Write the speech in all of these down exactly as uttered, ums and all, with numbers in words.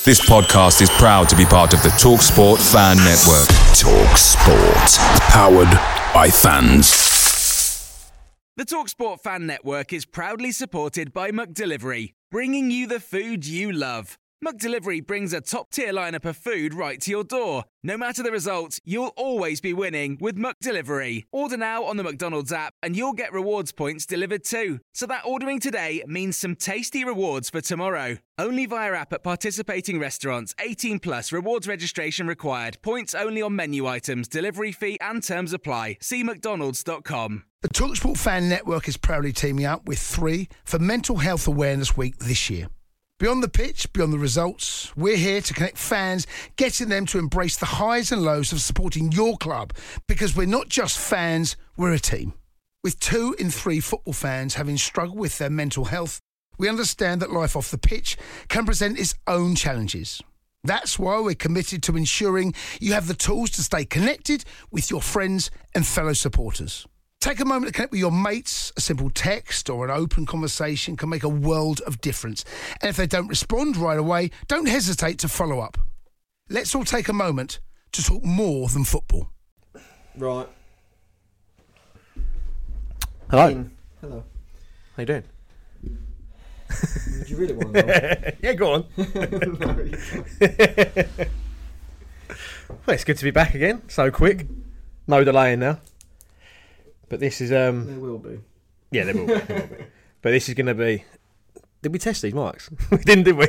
This podcast is proud to be part of the TalkSport Fan Network. TalkSport. Powered by fans. The TalkSport Fan Network is proudly supported by McDelivery, bringing you the food you love. McDelivery brings a top-tier lineup of food right to your door. No matter the result, you'll always be winning with McDelivery. Order now on the McDonald's app and you'll get rewards points delivered too. So that ordering today means some tasty rewards for tomorrow. Only via app at participating restaurants. eighteen plus, rewards registration required. Points only on menu items, delivery fee and terms apply. See mcdonalds dot com. The TalkSport Fan Network is proudly teaming up with three for Mental Health Awareness Week this year. Beyond the pitch, beyond the results, we're here to connect fans, getting them to embrace the highs and lows of supporting your club, because we're not just fans, we're a team. With two in three football fans having struggled with their mental health, we understand that life off the pitch can present its own challenges. That's why we're committed to ensuring you have the tools to stay connected with your friends and fellow supporters. Take a moment to connect with your mates. A simple text or an open conversation can make a world of difference. And if they don't respond right away, don't hesitate to follow up. Let's all take a moment to talk more than football. Right. Hello. Ian, hello. How you doing? Did you really want to know? Yeah, go on. No, you can't. Well, it's good to be back again. So quick. No delaying now. But this is um. There will be. Yeah, there will be. There will be. But this is going to be. Did we test these mics? We didn't, did we?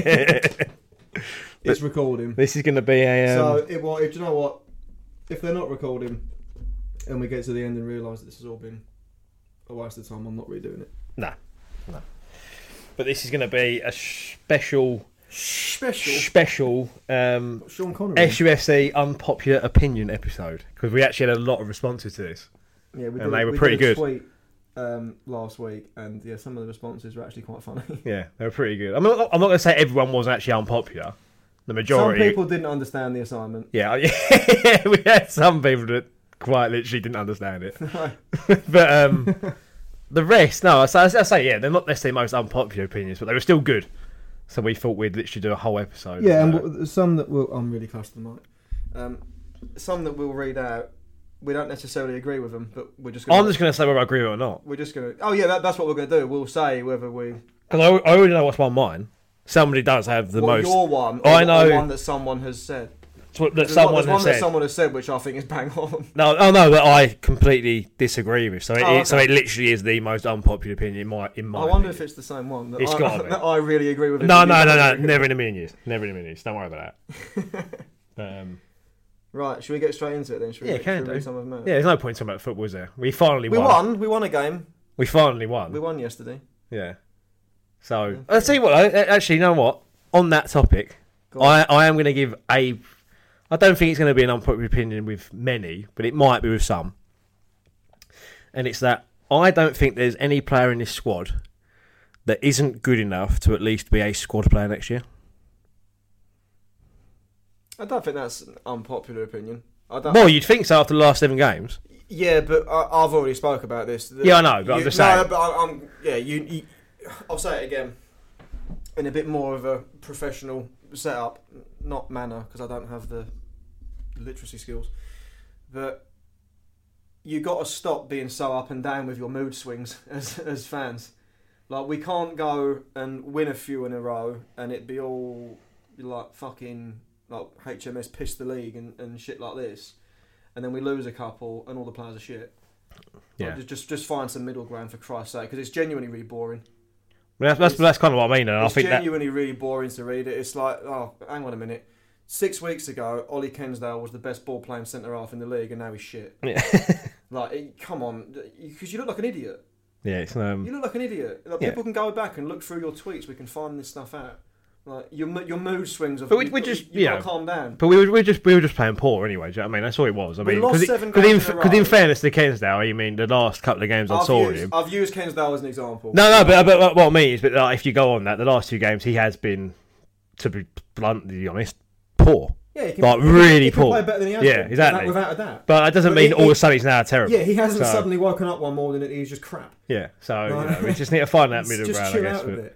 It's recording. This is going to be a. Um, so, it, well, if, do you know what? If they're not recording, and we get to the end and realise that this has all been a waste of time, I'm not redoing it. No, no. But this is going to be a special, Special. special um, Sean Connery. S U F C unpopular opinion episode, because we actually had a lot of responses to this. Yeah, we did, and they were we pretty did a good. tweet um, last week, and yeah, some of the responses were actually quite funny. Yeah, they were pretty good. I'm not, I'm not going to say everyone was actually unpopular. The majority. Some people didn't understand the assignment. Yeah, yeah, we had some people that quite literally didn't understand it. But um, the rest, no, I say, I say, yeah, they're not necessarily the most unpopular opinions, but they were still good. So we thought we'd literally do a whole episode. Yeah, and w- some that will. I'm really close to the mic. Um, some that we'll read out. We don't necessarily agree with them, but we're just. Gonna, I'm just going to say whether I agree with it or not. We're just going to. Oh yeah, that, that's what we're going to do. We'll say whether we. Because I, I already know what's one mine. Somebody does have the well, most. Your one. Or, I know. Or one that someone has said. That There's someone one, there's has one said. that someone has said, which I think is bang on. No, oh no, that I completely disagree with. So it, Oh, okay. it, so it literally is the most unpopular opinion in my in my. I wonder opinion. if it's the same one. That It's I, gotta be. that I really agree with. It, No, but no, you no, don't no, agree. never in a million years. Never in a million years. Don't worry about that. um, Right, should we get straight into it then? Should we, Yeah, should can we do. read some of them out? yeah, there's no point talking about football, is there? We finally We won. won. We won a game. We finally won. We won yesterday. Yeah. So Yeah. I'll tell you what. though, Actually, you know what? On that topic, Go on. I I am going to give a. I don't think it's going to be an unpopular opinion with many, but it might be with some. And it's that I don't think there's any player in this squad that isn't good enough to at least be a squad player next year. I don't think that's an unpopular opinion. I don't. Well, you'd think so after the last seven games. Yeah, but I, I've already spoke about this. The- Yeah, I know, but I'm you- just no, saying. but I, I'm yeah. You, you, I'll say it again in a bit more of a professional setup, not manner, because I don't have the literacy skills. But you got to stop being so up and down with your mood swings as as fans. Like, we can't go and win a few in a row and it be all like fucking like H M S piss the league and, and shit like this, and then we lose a couple and all the players are shit. Yeah. Like, just, just just find some middle ground, for Christ's sake, because it's genuinely really boring. Well, that's, that's, It's- that's kind of what I mean, and I It's think that. genuinely really boring to read it. It's like, oh, hang on a minute. Six weeks ago, Ollie Kensdale was the best ball playing centre half in the league, and now he's shit. Yeah. Like, it, come on, because you look like an idiot. Yeah, it's um. You look like an idiot. Like, Yeah. People can go back and look through your tweets. We can find this stuff out. Like, your mo- your mood swings of. But we- you, we just- you, you yeah. gotta calm down. But we were, we were just we were just playing poor anyway. Do you know what I mean? That's all it was. I We mean, lost because seven in, games in a cause in row. fairness to Kensdale, you mean the last couple of games I I've saw used, him. I've used Kensdale as an example. No, no, but, but what I mean is, but like, if you go on that, the last two games he has been, to be bluntly honest, poor. Yeah, he can, Like, he can- really he can poor. play better than he has Yeah, been, exactly. Without, without a doubt. But that doesn't But mean he- all of he- a sudden he's now terrible. Yeah, he hasn't So, suddenly woken up one morning and he's just crap. Yeah, so you Right. know, we just need to find that Just- middle just ground, chill I guess. out a But, bit.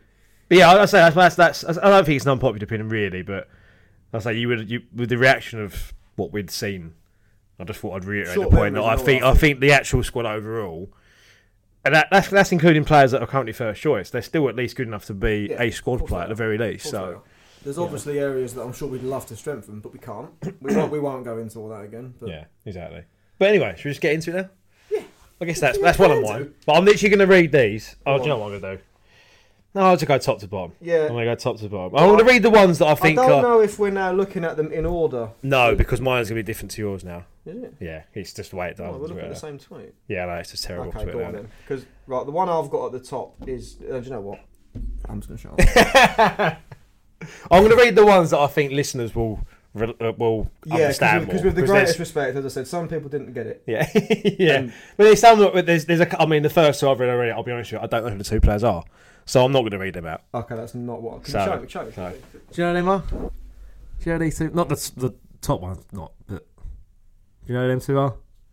But yeah, I say that's, that's that's I don't think it's an unpopular opinion really, but I say you would you with the reaction of what we'd seen. I just thought I'd reiterate Short the point that memories I and think all I that. think the actual squad overall, and that, that's that's including players that are currently first choice. They're still at least good enough to be Yeah, a of squad course player they at the are. very Of least. course So they are. There's obviously areas that I'm sure we'd love to strengthen, but we can't. We won't. We won't go into all that again. But yeah, exactly. But anyway, should we just get into it now? Yeah. I guess that's Yeah, that's one of can mine. do. But I'm literally going to read these. Oh, Go do you know on. what I'm going to do? No, I'll just go top to bottom. Yeah. I'm going to go top to bottom. I'm going to read the ones that I I think don't are. know if we're now looking at them in order. No, because mine's going to be different to yours now. Is it? Yeah, it's just the way it does. Oh, on we're looking at Twitter. the same tweet. Yeah, no, it's just terrible. Okay, Twitter go on now. then. Because right, the one I've got at the top is. Uh, do you know what? I'm just going to shut up. I'm going to read the ones that I think listeners will re- uh, will Yeah, understand because more. with the 'cause greatest there's- respect, as I said, some people didn't get it. Yeah, yeah. And- but there's some. that- There's there's a. I mean, the first two I've read already. I'll be honest with you. I don't know who the two players are, so I'm not going to read them out. Okay, that's not what. Can So- you show me? Show me. so- Do you know them are? Do you know these two? Not the the top ones, not. But do you know who them two are?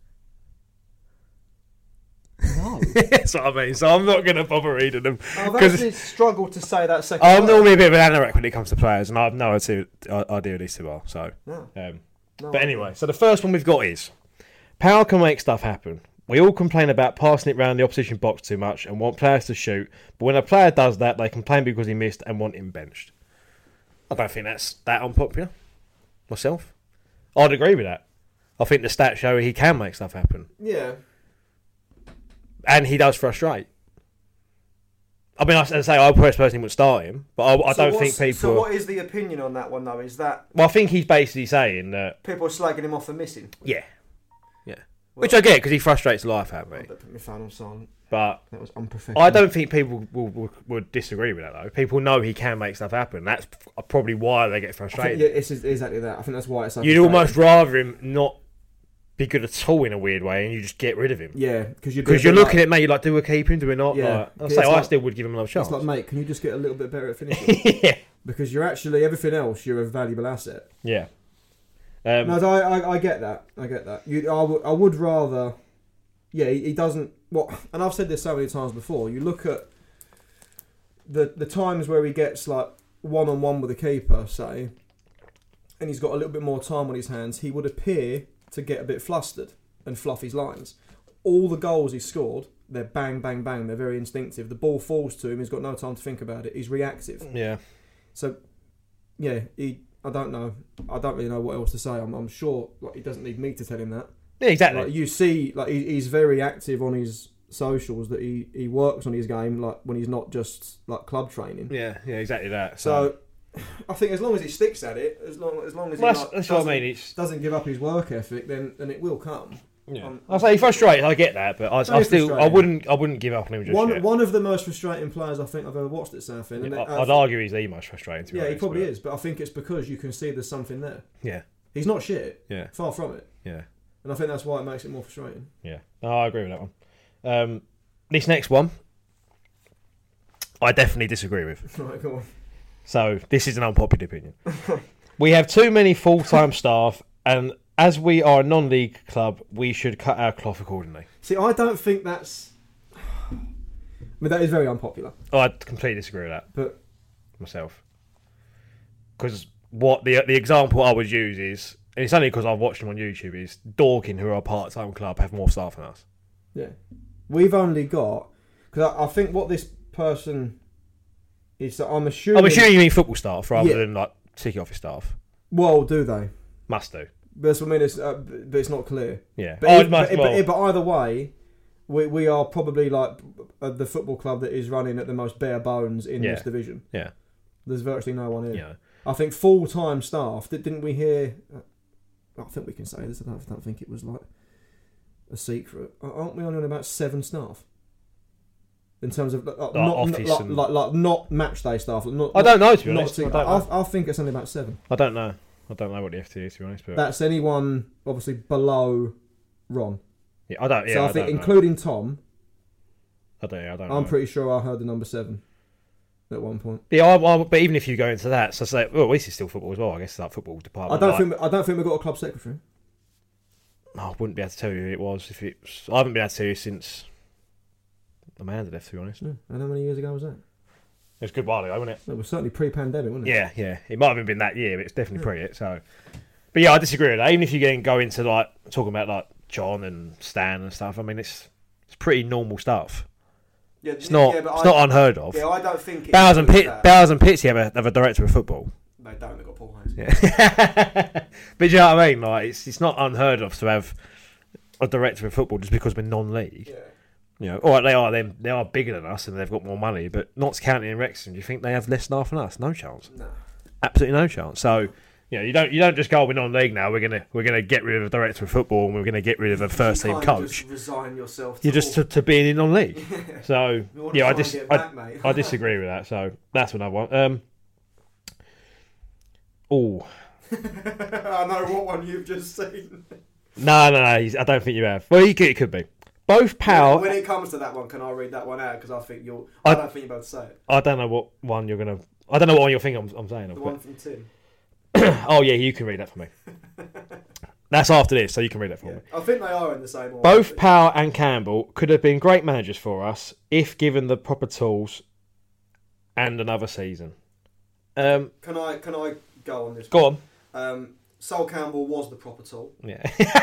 No. That's what I mean. So I'm not going to bother reading them. I've 'Cause- actually struggled to say that second. I'm word. normally a bit of an anorak when it comes to players, and I have no idea, idea who these two are. So, No, um, no. but anyway, so the first one we've got is power can make stuff happen. We all complain about passing it round the opposition box too much and want players to shoot, but when a player does that, they complain because he missed and want him benched. I don't think that's that unpopular. Myself, I'd agree with that. I think the stats show he can make stuff happen, Yeah. and he does frustrate. I mean, I I say I personally would start him, but I, I So don't think what's- people. So what is the opinion on that one though? Is that Well, I think he's basically saying that. people are slagging him off for missing? Yeah, yeah. Which I get because he frustrates the life out of I me. put my phone on silent. But That was unprofessional. I don't think people will, will, would disagree with that though. People know he can make stuff happen. That's probably why they get I think, frustrated. yeah, it's exactly that. I think that's why it's. So You'd frustrating. almost rather him not be good at all in a weird way, and you just get rid of him. Yeah, because you're Because you're looking at me, you're like, do we keep him? Do we not? Yeah. Like, I'll It's say I like- still would give him another chance. It's like, mate, can you just get a little bit better at finishing? yeah, Because you're actually everything else. You're a valuable asset. yeah. Um, No, I, I, I get that. I get that. You, I, w- I would rather. Yeah, he, he doesn't. What? And I've said this so many times before. You look at the the times where he gets like one on one with a keeper, say, and he's got a little bit more time on his hands. He would appear to get a bit flustered and fluff his lines. All the goals he scored, they're bang, bang, bang. They're very instinctive. The ball falls to him. He's got no time to think about it. He's reactive. yeah. So, yeah, he. I don't know. I don't really know what else to say. I'm, I'm sure like he doesn't need me to tell him that. Yeah, exactly. Like you see, like he, he's very active on his socials. That he, he works on his game, like when he's not just like club training. yeah, yeah, exactly that. So, So, I think as long as he sticks at it, as long as long as well, he that's, like, that's what I doesn't, mean. It's doesn't give up his work ethic, then then it will come. yeah. Um, I say frustrated. I get that, but I, I Very still, I frustrating. wouldn't, I wouldn't give up on him just One yet. one of the most frustrating players I think I've ever watched at Southend. and I- it- I'd uh, argue he's the most frustrating. To be yeah, he honest, probably but- is, but I think it's because you can see there's something there. Yeah, He's not shit, yeah, far from it, yeah, and I think that's why it makes it more frustrating. yeah. No, I agree with that one. Um, this next one, I definitely disagree with. Right, go on. So this is an unpopular opinion. We have too many full-time staff, and as we are a non-league club, we should cut our cloth accordingly. See, I don't think that's. I mean, that is very unpopular, Oh, I completely disagree with that but myself. Because what the the example I would use is, and it's only because I've watched them on YouTube, is Dorking, who are a part-time club, have more staff than us. yeah, we've only got because I, I think what this person is. That I'm assuming. I'm assuming you mean football staff rather Yeah. than like ticket office staff. Well, do they? Must do. But that's what I mean. It's, uh, but it's not clear. Yeah. But, oh, if- it must, but, well, but, but either way, we we are probably like uh, the football club that is running at the most bare bones in Yeah. this division. yeah. There's virtually no one here. Yeah. I think full time staff. Did, didn't we hear? Uh, I think we can say this. I don't, I don't think it was like a secret. Aren't we only on about seven staff? In terms of like, not, office like, and- like, like not match day staff. Not, I don't know, to be not honest. team- I don't know. I, I think it's only about seven. I don't know. I don't know what the F T is, to be honest. But That's anyone obviously below Ron. yeah, I don't. Yeah, so I, I think don't know. including Tom, I don't. I don't I'm know. pretty sure I heard the number seven at one point. Yeah, I, I, but even if you go into that, so say, well, this is still football as well. I guess it's like football I department. don't like, think I don't think we've got a club secretary. I wouldn't be able to tell you who it was if it. Was, I haven't been able to tell you since Amanda left. To be honest, Yeah. And how many years ago was that? was a good while ago, wasn't it? It was certainly pre-pandemic, wasn't it? Yeah, yeah. It might have been that year, but it's definitely pre it. So, but yeah, I disagree with that. Even if you then go into like talking about like John and Stan and stuff, I mean, it's it's pretty normal stuff. Yeah, It's not yeah, but it's I, not unheard of. Yeah, I don't think. Bowers and Pitt. Pitt, Bowers and Pittsy have a have a director of football. They don't. They've got Paul Hayes. Yeah. But you know what I mean? Like, it's it's not unheard of to have a director of football just because we're non-league. Yeah. You know, all right, they are them. They are bigger than us and they've got more money. But Notts County and Wrexham, do you think they have less staff than us? No chance. No. Absolutely no chance. So, you know, you don't you don't just go, oh, we're non-league now. We're gonna we're gonna get rid of a director of football and we're gonna get rid of a first team you can't coach. Just resign yourself. To You're just to, to being in non-league. Yeah. So You wanna yeah, I try and dis- get I, back, mate. I disagree with that. So that's what I want. Um. Oh. I know what one you've just seen. No, no, no. he's- I don't think you have. Well, you could, it could be. Both Powell. When it comes to that one, can I read that one out? Because I think you'll. I, I- don't think you're about to say it. I don't know what one you're gonna. I don't know what one you're thinking. I'm, I'm saying. The Of, one from Tim. but- oh yeah, you can read that for me. That's after this, so you can read that for Yeah. me. I think they are in the same order. Both Powell and Campbell could have been great managers for us if given the proper tools and another season. Um, Can I? Can I go on this? go on. Um, Sol Campbell was the proper tool, Yeah.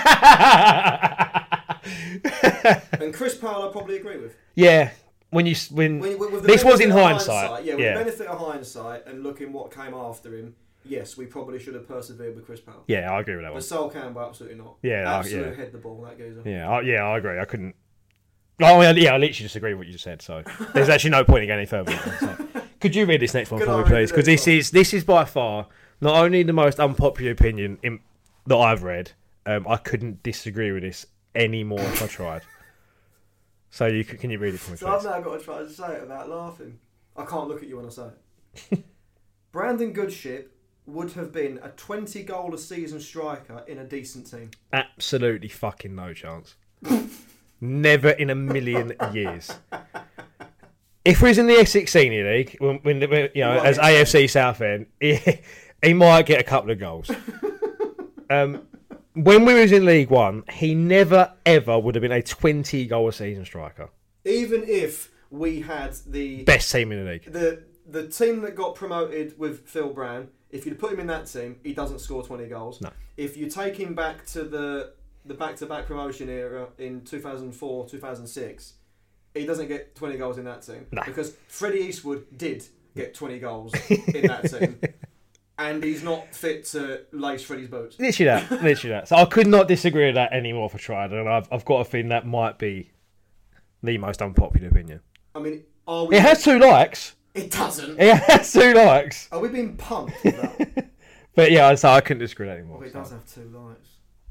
and Chris Powell I probably agree with. yeah. When you s- when, When- with the this was in benefit of hindsight. Yeah, with yeah. the benefit of hindsight and looking what came after him, yes, we probably should have persevered with Chris Powell. Yeah, I agree with that one. But Sol Campbell, absolutely not. Yeah, I- absolutely yeah. head the ball that geezer. Yeah, I, yeah, I agree. I couldn't. Oh, yeah, yeah, I literally just agree with what you just said. So there's actually no point in going any further. So. Could you read this next one Could for I me, read please? the Because next this one? is this is by far not only the most unpopular opinion in, that I've read. Um, I couldn't disagree with this any more if I tried. So you can, can you read it for me, So I've please? now got to try to say it without laughing. I can't look at you when I say it. Brandon Goodship would have been a twenty goal a season striker in a decent team. Absolutely fucking no chance. Never in a million years. If we was in the Essex Senior League, when, when, when you know, He might as get A F C Southend, he, he might get a couple of goals. um, when we was in League One, he never ever would have been a twenty goal a season striker. Even if we had the Best team in the league. the the team that got promoted with Phil Brown, if you'd put him in that team, he doesn't score twenty goals. No. If you take him back to the the back-to-back promotion era in two thousand four, two thousand six, he doesn't get twenty goals in that team. No. Because Freddie Eastwood did get twenty goals in that team. And he's not fit to lace Freddie's boots. Literally that. Literally that. So I could not disagree with that anymore if I tried, and I've, I've got a feeling that might be the most unpopular opinion. I mean, are we... It has two likes. It doesn't. It has two likes. Are we being pumped with that? But yeah, so I couldn't disagree with that anymore. Well, it so. does have two likes.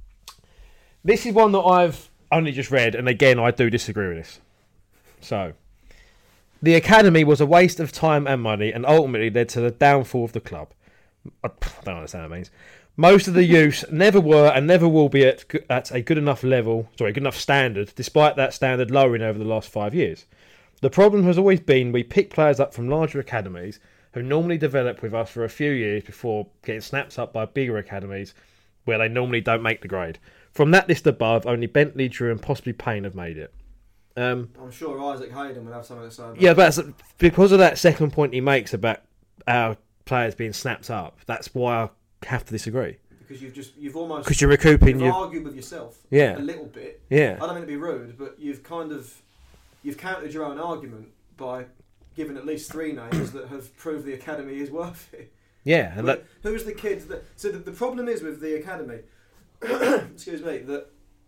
This is one that I've only just read, and again, I do disagree with this. So, the academy was a waste of time and money, and ultimately led to the downfall of the club. I don't understand what that means. Most of the youths never were and never will be at, at a good enough level, sorry, good enough standard, despite that standard lowering over the last five years. The problem has always been we pick players up from larger academies who normally develop with us for a few years before getting snapped up by bigger academies where they normally don't make the grade. From that list above, only Bentley, Drew and possibly Payne have made it. Um, I'm sure Isaac Hayden will have something to say about yeah, but that's- because of that second point he makes about our players being snapped up, that's why I have to disagree. Because you've just you've almost Because you're recouping you've your... argued with yourself Yeah. a little bit. Yeah. I don't mean to be rude, but you've kind of you've countered your own argument by giving at least three names that have proved the academy is worth it. Yeah, and that... Who's the kids that? So the, the problem is with the academy. excuse me. That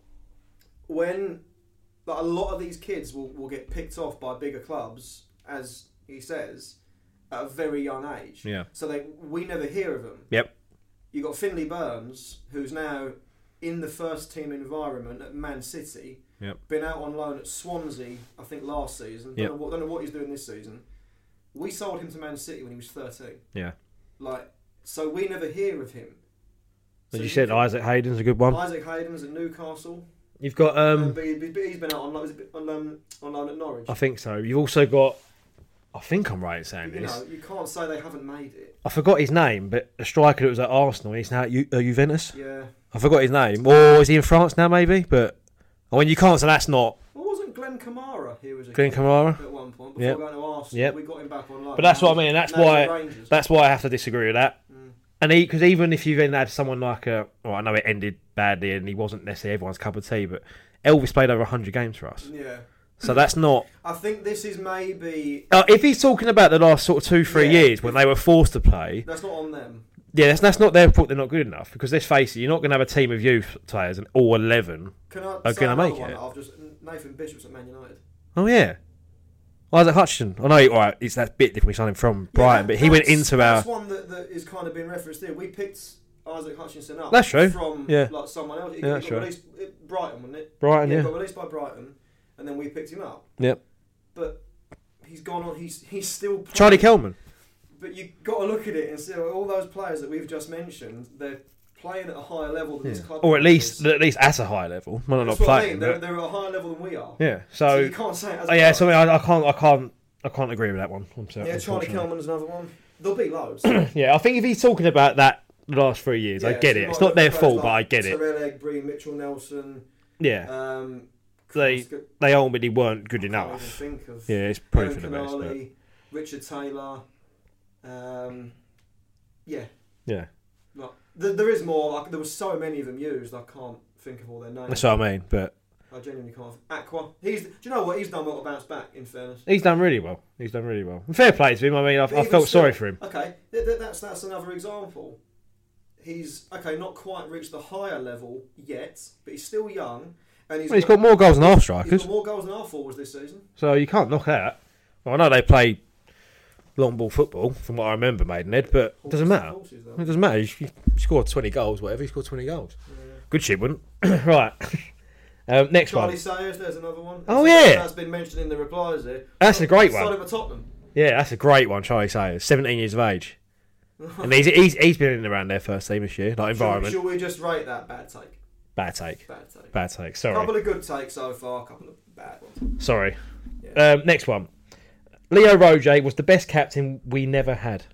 when like, a lot of these kids will, will get picked off by bigger clubs, as he says, at a very young age. Yeah. So they we never hear of them. Yep. You got Finley Burns, who's now in the first team environment at Man City. Yep. Been out on loan at Swansea, I think last season. Don't, Yep. know what, don't know what he's doing this season. We sold him to Man City when he was thirteen. Yeah. Like, so we never hear of him. As So you said, can- Isaac Hayden's a good one. Isaac Hayden's at Newcastle. You've got... Um, um but, he, but he's been out on loan, was it on, um, on loan at Norwich. I think so. You've also got... I think I'm right in saying You this. know, you can't say they haven't made it. I forgot his name, but a striker that was at Arsenal, he's now at Ju- uh, Juventus. Yeah. I forgot his name. Or is he in France now, maybe? But I mean, you can't say that's not Well, wasn't Glenn Kamara here as a Glenn kid Kamara. at one point? on before Yep. going to Arsenal. Yep. We got him back on loan. But that's Now what I he's- mean. That's now he's at why. Rangers. That's why I have to disagree with that. Mm. And because even if you then had someone like a, well, I know it ended badly and he wasn't necessarily everyone's cup of tea, but Elvis played over one hundred games for us. Yeah. So that's not. I think this is maybe... Uh, if he's talking about the last sort of two, three Yeah. years when they were forced to play, That's not on them. yeah, that's, that's not their fault. They're not good enough because let's face it, you're not going to have a team of youth players and all eleven Can I are say going to another make one it. that I've just... Nathan Bishop's at Man United. Oh yeah, Isaac Hutchinson. I know. All right, it's that bit different. We signed him from Brighton, Yeah, but he went that's- into our. That's one that, that is kind of being referenced here. We picked Isaac Hutchinson up. That's true. From Yeah. like someone else. He Yeah, got, that's he got true. released it, Brighton, wasn't it? Brighton, yeah. yeah. He got released by Brighton, and then we picked him up. Yep. But he's gone on. He's he's still playing. Charlie Kelman. But you got to look at it and see all those players that we've just mentioned. They're playing at a higher level than this club. Or at is. least, at least at a high level. Well, not That's not what I playing. mean. They're, but- they're at a higher level than we are. yeah. So, So. you can't say it as Oh a yeah. club. So I, I can't. I can't. I can't agree with that one. I'm sorry, Yeah, Charlie unfortunately. Kelman's another one. There'll be loads. Yeah, I think if he's talking about that the last three years, I Yeah, get so it. you It's might not look their at players fault, but I like get it. Terrell Egbury, Mitchell Nelson. Yeah. Um, They Christ, they ultimately weren't good I can't even enough. think of Yeah, it's probably Aaron for the best. But Canali, Richard Taylor. Um, yeah, yeah, like, th- there is more. Like there were so many of them used. I can't think of all their names. that's what I mean. But I genuinely can't. Aqua. He's. Do you know what? He's done well to bounce back. In fairness. he's done really well. He's done really well. And fair play to him. I mean, I, But I even felt still- sorry for him. Okay, th- th- that's that's another example. He's okay, not quite reached the higher level yet, but he's still young, and he's, Well, he's got more goals than our he's strikers, got more goals than our forwards this season. so you can't knock that. Well, I know they play long ball football, from what I remember, Maidenhead, but it doesn't matter. Horses, though. It doesn't matter. He scored twenty goals, whatever. He scored twenty goals. Yeah. Good shit, wouldn't? Right. Um, next Charlie one. Sayers, there's another one. Oh, That's- yeah. that's been mentioned in the replies here. That's a great Started one. at Tottenham. Yeah, that's a great one. Charlie Sayers, seventeen years of age, and he's he's he's been in and around their first team this year. Like environment, Should, should we just rate that bad take? bad take, Bad take. bad take. A Sorry, couple of good takes so far, a couple of bad ones. sorry. Yeah. Um, next one. Leo Roje was the best captain we never had.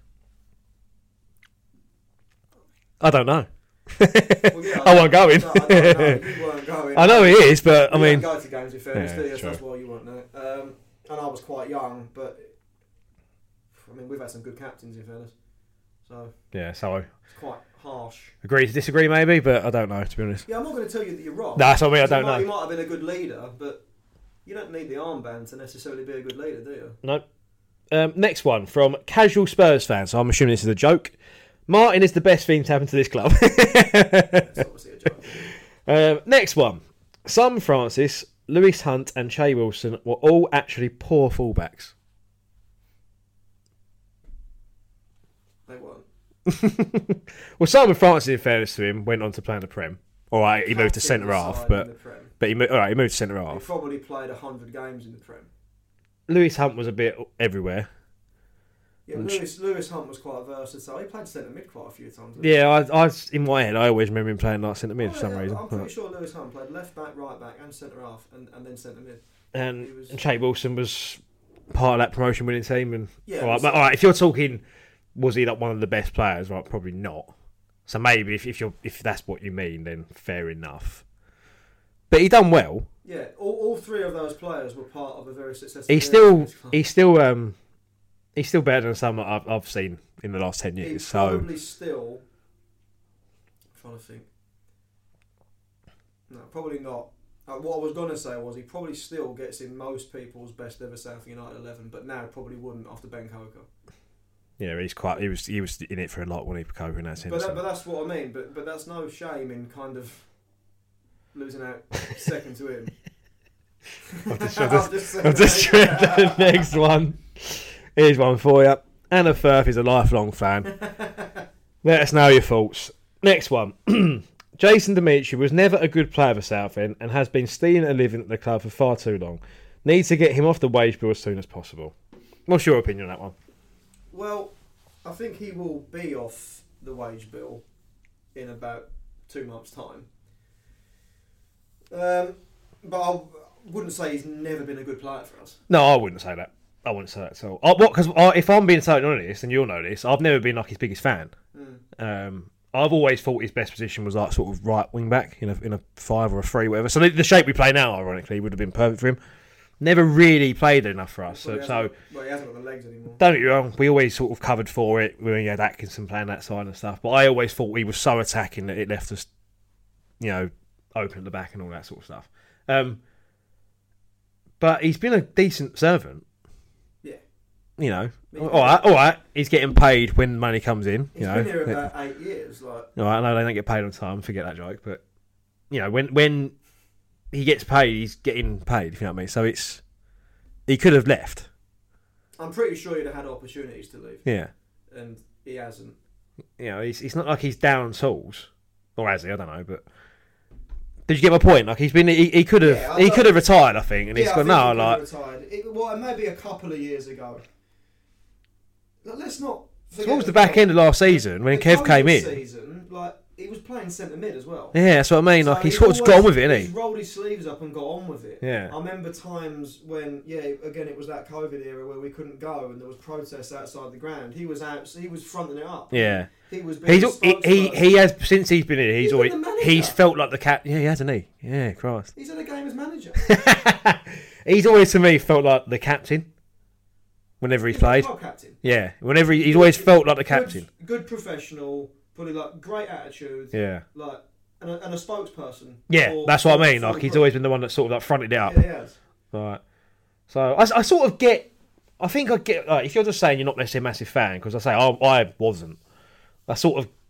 I don't know. Well, yeah, I won't go in. No, I, don't know. You weren't going. I know he is, but I You mean, don't go to games in fairness, Yeah, do you? So true. that's why you weren't there. Um, and I was quite young, but I mean, we've had some good captains in fairness, so yeah. So it's quite harsh. agree to disagree, maybe, but I don't know, to be honest. Yeah, I'm not going to tell you that you're wrong. No, that's what I mean. I Because don't you might, know. You might have been a good leader, but you don't need the armband to necessarily be a good leader, do you? No. Um, next one from casual Spurs fans. So I'm assuming this is a joke. Martin is the best thing to happen to this club. It's obviously a joke. um, next one. Sam Francis, Lewis Hunt, and Che Wilson were all actually poor fullbacks. They weren't. Well, Simon Francis, in fairness to him, went on to play in the Prem. All right, he moved to Captain centre the half, side in but the Prem. but he moved, all right, he moved to centre He half. probably played a hundred games in the Prem. Lewis Hunt was a bit everywhere. Yeah, And Lewis, Lewis Hunt was quite versatile. He played centre mid quite a few times. didn't Yeah, I, I in my head, I always remember him playing like centre he? mid Oh, for some yeah, reason. I'm pretty sure Lewis Hunt played left back, right back, and centre half, and, and then centre mid. And, He was- and Che Wilson was part of that promotion winning team. And Yeah, all right, it was- but all right, if you're talking, was he like one of the best players? Right, probably not. So maybe if if you if that's what you mean, then fair enough. But he done well. Yeah, all, all three of those players were part of a very successful. He's era still for this club. he's still um he's still better than some that I've I've seen in the last ten years. He's So probably still. I'm trying to think. No, probably not. Uh, what I was going to say was he probably still gets in most people's best ever South United eleven, but now probably wouldn't after Ben Coker. yeah, he's quite he was he was in it for a lot when he took over in that sense. But, that, but that's what I mean. But but that's no shame in kind of losing out second to him. I've just, I've I've just just, I've just read the next one. Here's one for you. Anna Firth is a lifelong fan. Let us know your thoughts. Next one. Jason Dimitri was never a good player for Southend and has been stealing a living at the club for far too long. Needs to get him off the wage bill as soon as possible. What's your opinion on that one? Well, I think he will be off the wage bill in about two months' time. Um, but I wouldn't say he's never been a good player for us. No, I wouldn't say that. I wouldn't say that at all. I, what? Because if I'm being totally honest, and you'll know this, I've never been like his biggest fan. Mm. Um, I've always thought his best position was like sort of right wing back in a in a five or a three, whatever. So the, the shape we play now, ironically, would have been perfect for him. never really played enough for us. So, Well, he so hasn't got- well, he hasn't got the legs anymore. don't get me wrong, we always sort of covered for it when we had Atkinson playing that side and stuff. But I always thought he was so attacking that it left us, you know, open at the back and all that sort of stuff. Um, but he's been a decent servant. Yeah. You know, Yeah. all right, all right. He's getting paid when money comes in. He's You know, been here about eight years. Like, all right, I know they don't get paid on time. Forget that joke. But you know, when when he gets paid, he's getting paid. If you know what I mean. So it's he could have left. I'm pretty sure he'd have had opportunities to leave, Yeah. and he hasn't. You know, he's it's not like he's down tools, or has he? I don't know, but. Did you get my point? Like he's been, he, he could have, Yeah, I he don't- could have retired, I think, and yeah, he's I gone think no, he could like, have retired. It, well, maybe a couple of years ago. Like, let's not. forget towards the that- back end of last season when the Kev COVID came in. Season, like he was playing centre mid as well. Yeah, that's what I mean. So Like he's he's sort of just got on always- with it, He's isn't rolled his sleeves up and got on with it. Yeah. I remember times when, yeah, again, it was that COVID era where we couldn't go and there was protests outside the ground. He was out. He was fronting it up. he? Yeah. He was. Being He's the he, he spokesperson. he has since he's been here. He's He's always been the manager. he's felt like the cat. Yeah, he hasn't he? Yeah, Christ. He's in the game as manager. He's always to me felt like the captain. Whenever he's He's like played, a club captain. yeah. Whenever he, he's always felt like the captain. Good, good professional, probably like great attitude. Yeah. Like and a, and a spokesperson. Yeah, for- that's what I for- mean. for Like the he's group. always been the one that sort of like fronted it up. Yeah, he has. Right. So I, I sort of get. I think I get. Like, if you're just saying you're not necessarily a massive fan, because I say I, I wasn't. I sort of.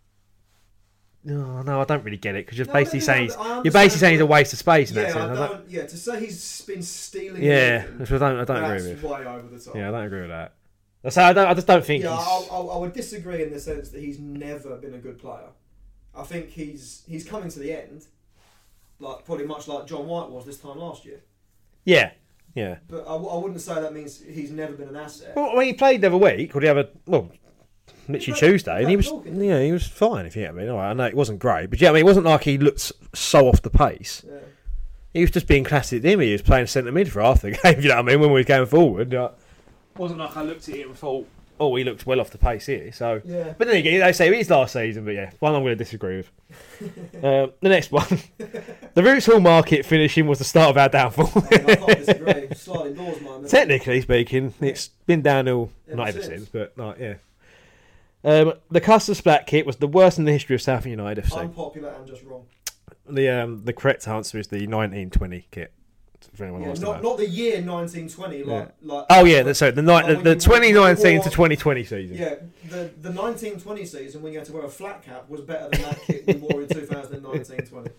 No, no, I don't really get it because you're No, basically no, no, saying I he's, understand you're basically saying he's a what- waste of space in that Yeah, sense. I I don't, don't- yeah. To say he's been stealing. yeah, everything, that's what I don't. I don't that's agree with. way over the top. Yeah, I don't agree with that. That's how I don't. I just don't think Yeah, he's. I, I, I would disagree in the sense that he's never been a good player. I think he's he's coming to the end, like probably much like John White was this time last year. Yeah, yeah. But I, w- I wouldn't say that means he's never been an asset. Well, when he played the other week, or the other, well, literally played- Tuesday, he and he was, played Dawkins. yeah, he was fine. If you know what I mean, all right, I know it wasn't great, but yeah, I mean, it wasn't like he looked s- so off the pace. Yeah. He was just being classic him. He was playing centre mid for half the game. You know what I mean? When we were going forward, like, wasn't like I looked at him and thought, oh, he looks well off the pace here. So, Yeah. but then again, they say it is last season. But yeah, one I'm going to disagree with. um, the next one, the Roots Hall Market finishing was the start of our downfall. I, mean, I can't disagree. Sliding doors, man. Technically speaking, it's been downhill, Ever not ever since. since, but like, yeah. Um, the custard splat kit was the worst in the history of Southend United F C. Unpopular and just wrong. The um, the correct answer is the nineteen twenty kit. For anyone who Yeah, wants to not know. not the year nineteen twenty. Like, like Oh yeah, that's sorry. The night, Like the, when the you- twenty nineteen when to you twenty twenty season. Yeah, the the nineteen twenty season when you had to wear a flat cap was better than that kit we wore in two thousand nineteen twenty.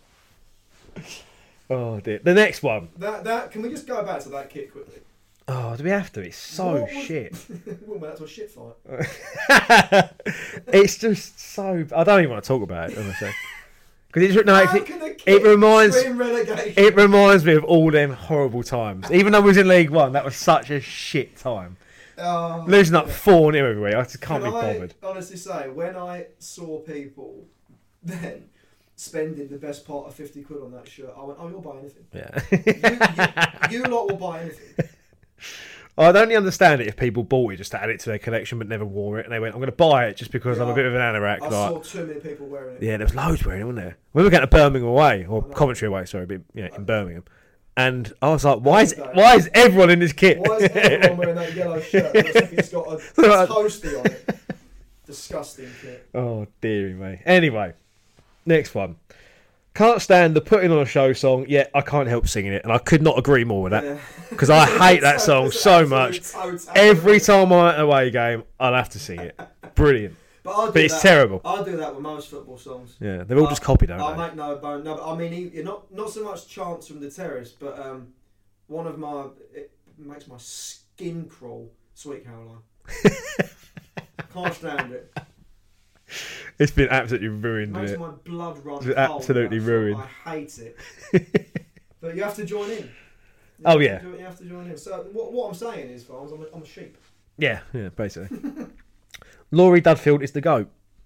Oh dear. The next one. That that can we just go back to that kit quickly? Oh, do we have to? It's so What was- shit. Well, that's a shit fight. It's just so. I don't even want to talk about it, honestly. Because it's no, How it, can a kit it reminds scream relegation? it reminds me of all them horrible times. Even though we was in League One, that was such a shit time. Oh, Losing up yeah. four nil every week, I just can't Can be I bothered. honestly say, when I saw people then spending the best part of fifty quid on that shirt, I went, "Oh, you'll buy anything. Yeah. You, you, you lot will buy anything." I'd only understand it if people bought it just to add it to their collection but never wore it, and they went, "I'm going to buy it just because I'm a Yeah, bit of an anorak." I Like, saw too many people wearing it. yeah, there was loads wearing it, wasn't there? We were going to Birmingham away or I know. Coventry away, sorry, but yeah, in Birmingham, and I was like, "Why is Okay. why is everyone in this kit?" Why is everyone wearing that yellow shirt? It looks like it's got a toasty on it. Disgusting kit. Oh, dearie me. Anyway, next one. Can't stand the putting on a show song, yet I can't help singing it, and I could not agree more with that Yeah. because I hate that song It's so absolute much. totes. Every time I'm at an away game, I'll have to sing it. Brilliant. But, I'll do But it's that. terrible. I'll do that with most football songs. Yeah, they're all just copied, don't I they? make no bone. No, but I mean, he- not not so much Chance from the Terrace, but um, one of my it makes my skin crawl. Sweet Caroline. Can't stand it. It's been absolutely ruined. Makes It? my blood run It's cold. absolutely that song. ruined. I hate it. But you have to join in. You Oh, have to yeah. do it, You have to join in. So what, what I'm saying is, Farms, I'm a, I'm a sheep. Yeah, yeah, basically. Laurie Dudfield is the goat.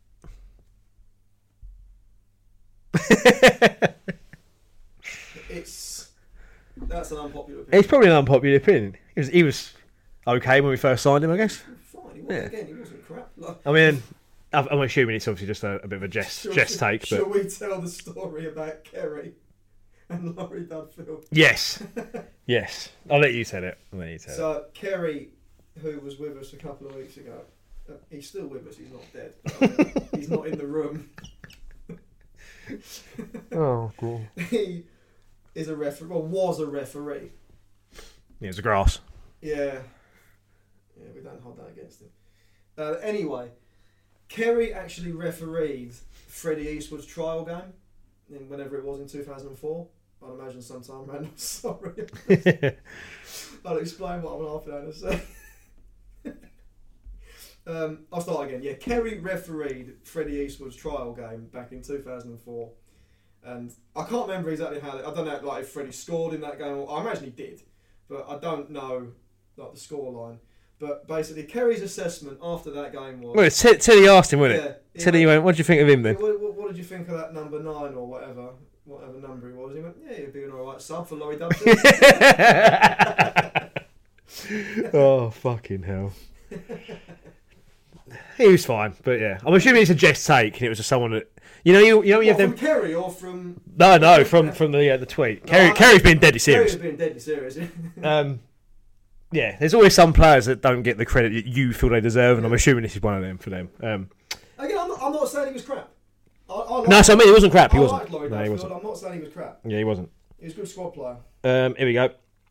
It's that's an unpopular opinion. It's probably an unpopular opinion. He was, he was okay when we first signed him, I guess. Fine. He was, Yeah. Again, he wasn't crap. Like, I mean, I'm I'm assuming it's obviously just a, a bit of a jest, shall jest we- take, Shall but we tell the story about Kerry and Laurie Dudfield. Yes. Yes. I'll let you tell it. I'll let you tell it. So Kerry, who was with us a couple of weeks ago, uh, he's still with us. He's not dead. But, uh, he's not in the room. Oh, cool. He is a referee. Well, was a referee. Yeah, it was a grass. Yeah. Yeah, we don't hold that against him. Uh, anyway, Kerry actually refereed Freddie Eastwood's trial game, in whenever it was in two thousand four. I'd imagine sometime random. Sorry. I'll explain what I'm laughing at in a sec. um, I'll start again. Yeah, Kerry refereed Freddie Eastwood's trial game back in two thousand four. And I can't remember exactly how... I don't know like if Freddie scored in that game. I imagine he did. But I don't know like the scoreline. But basically, Kerry's assessment after that game was... Well, T- Tilly asked him, wasn't Yeah, it? he Tilly went, went, what do you think of him then? What, what, what did you think of that number nine or whatever? Whatever number he was. He went, yeah, he'd be an alright sub for Laurie Dudfield. Oh, fucking hell. He was fine, but yeah. I'm assuming it's a Jess take and it was just someone that... You know, you, you know, you What, have from them... Kerry or from... No, no, from, from the uh, the tweet. Kerry, No, I- Kerry's been deadly serious. Kerry's been deadly serious. Um, yeah, there's always some players that don't get the credit that you feel they deserve, and I'm assuming this is one of them for them. Um, Again, I'm not, I'm not saying he was crap. I, I like, no, so I mean, he wasn't crap. He I wasn't. liked Laurie No, he Dudfield. wasn't. I'm not saying he was crap. Yeah, he wasn't. He was a good squad player. Um, here we go.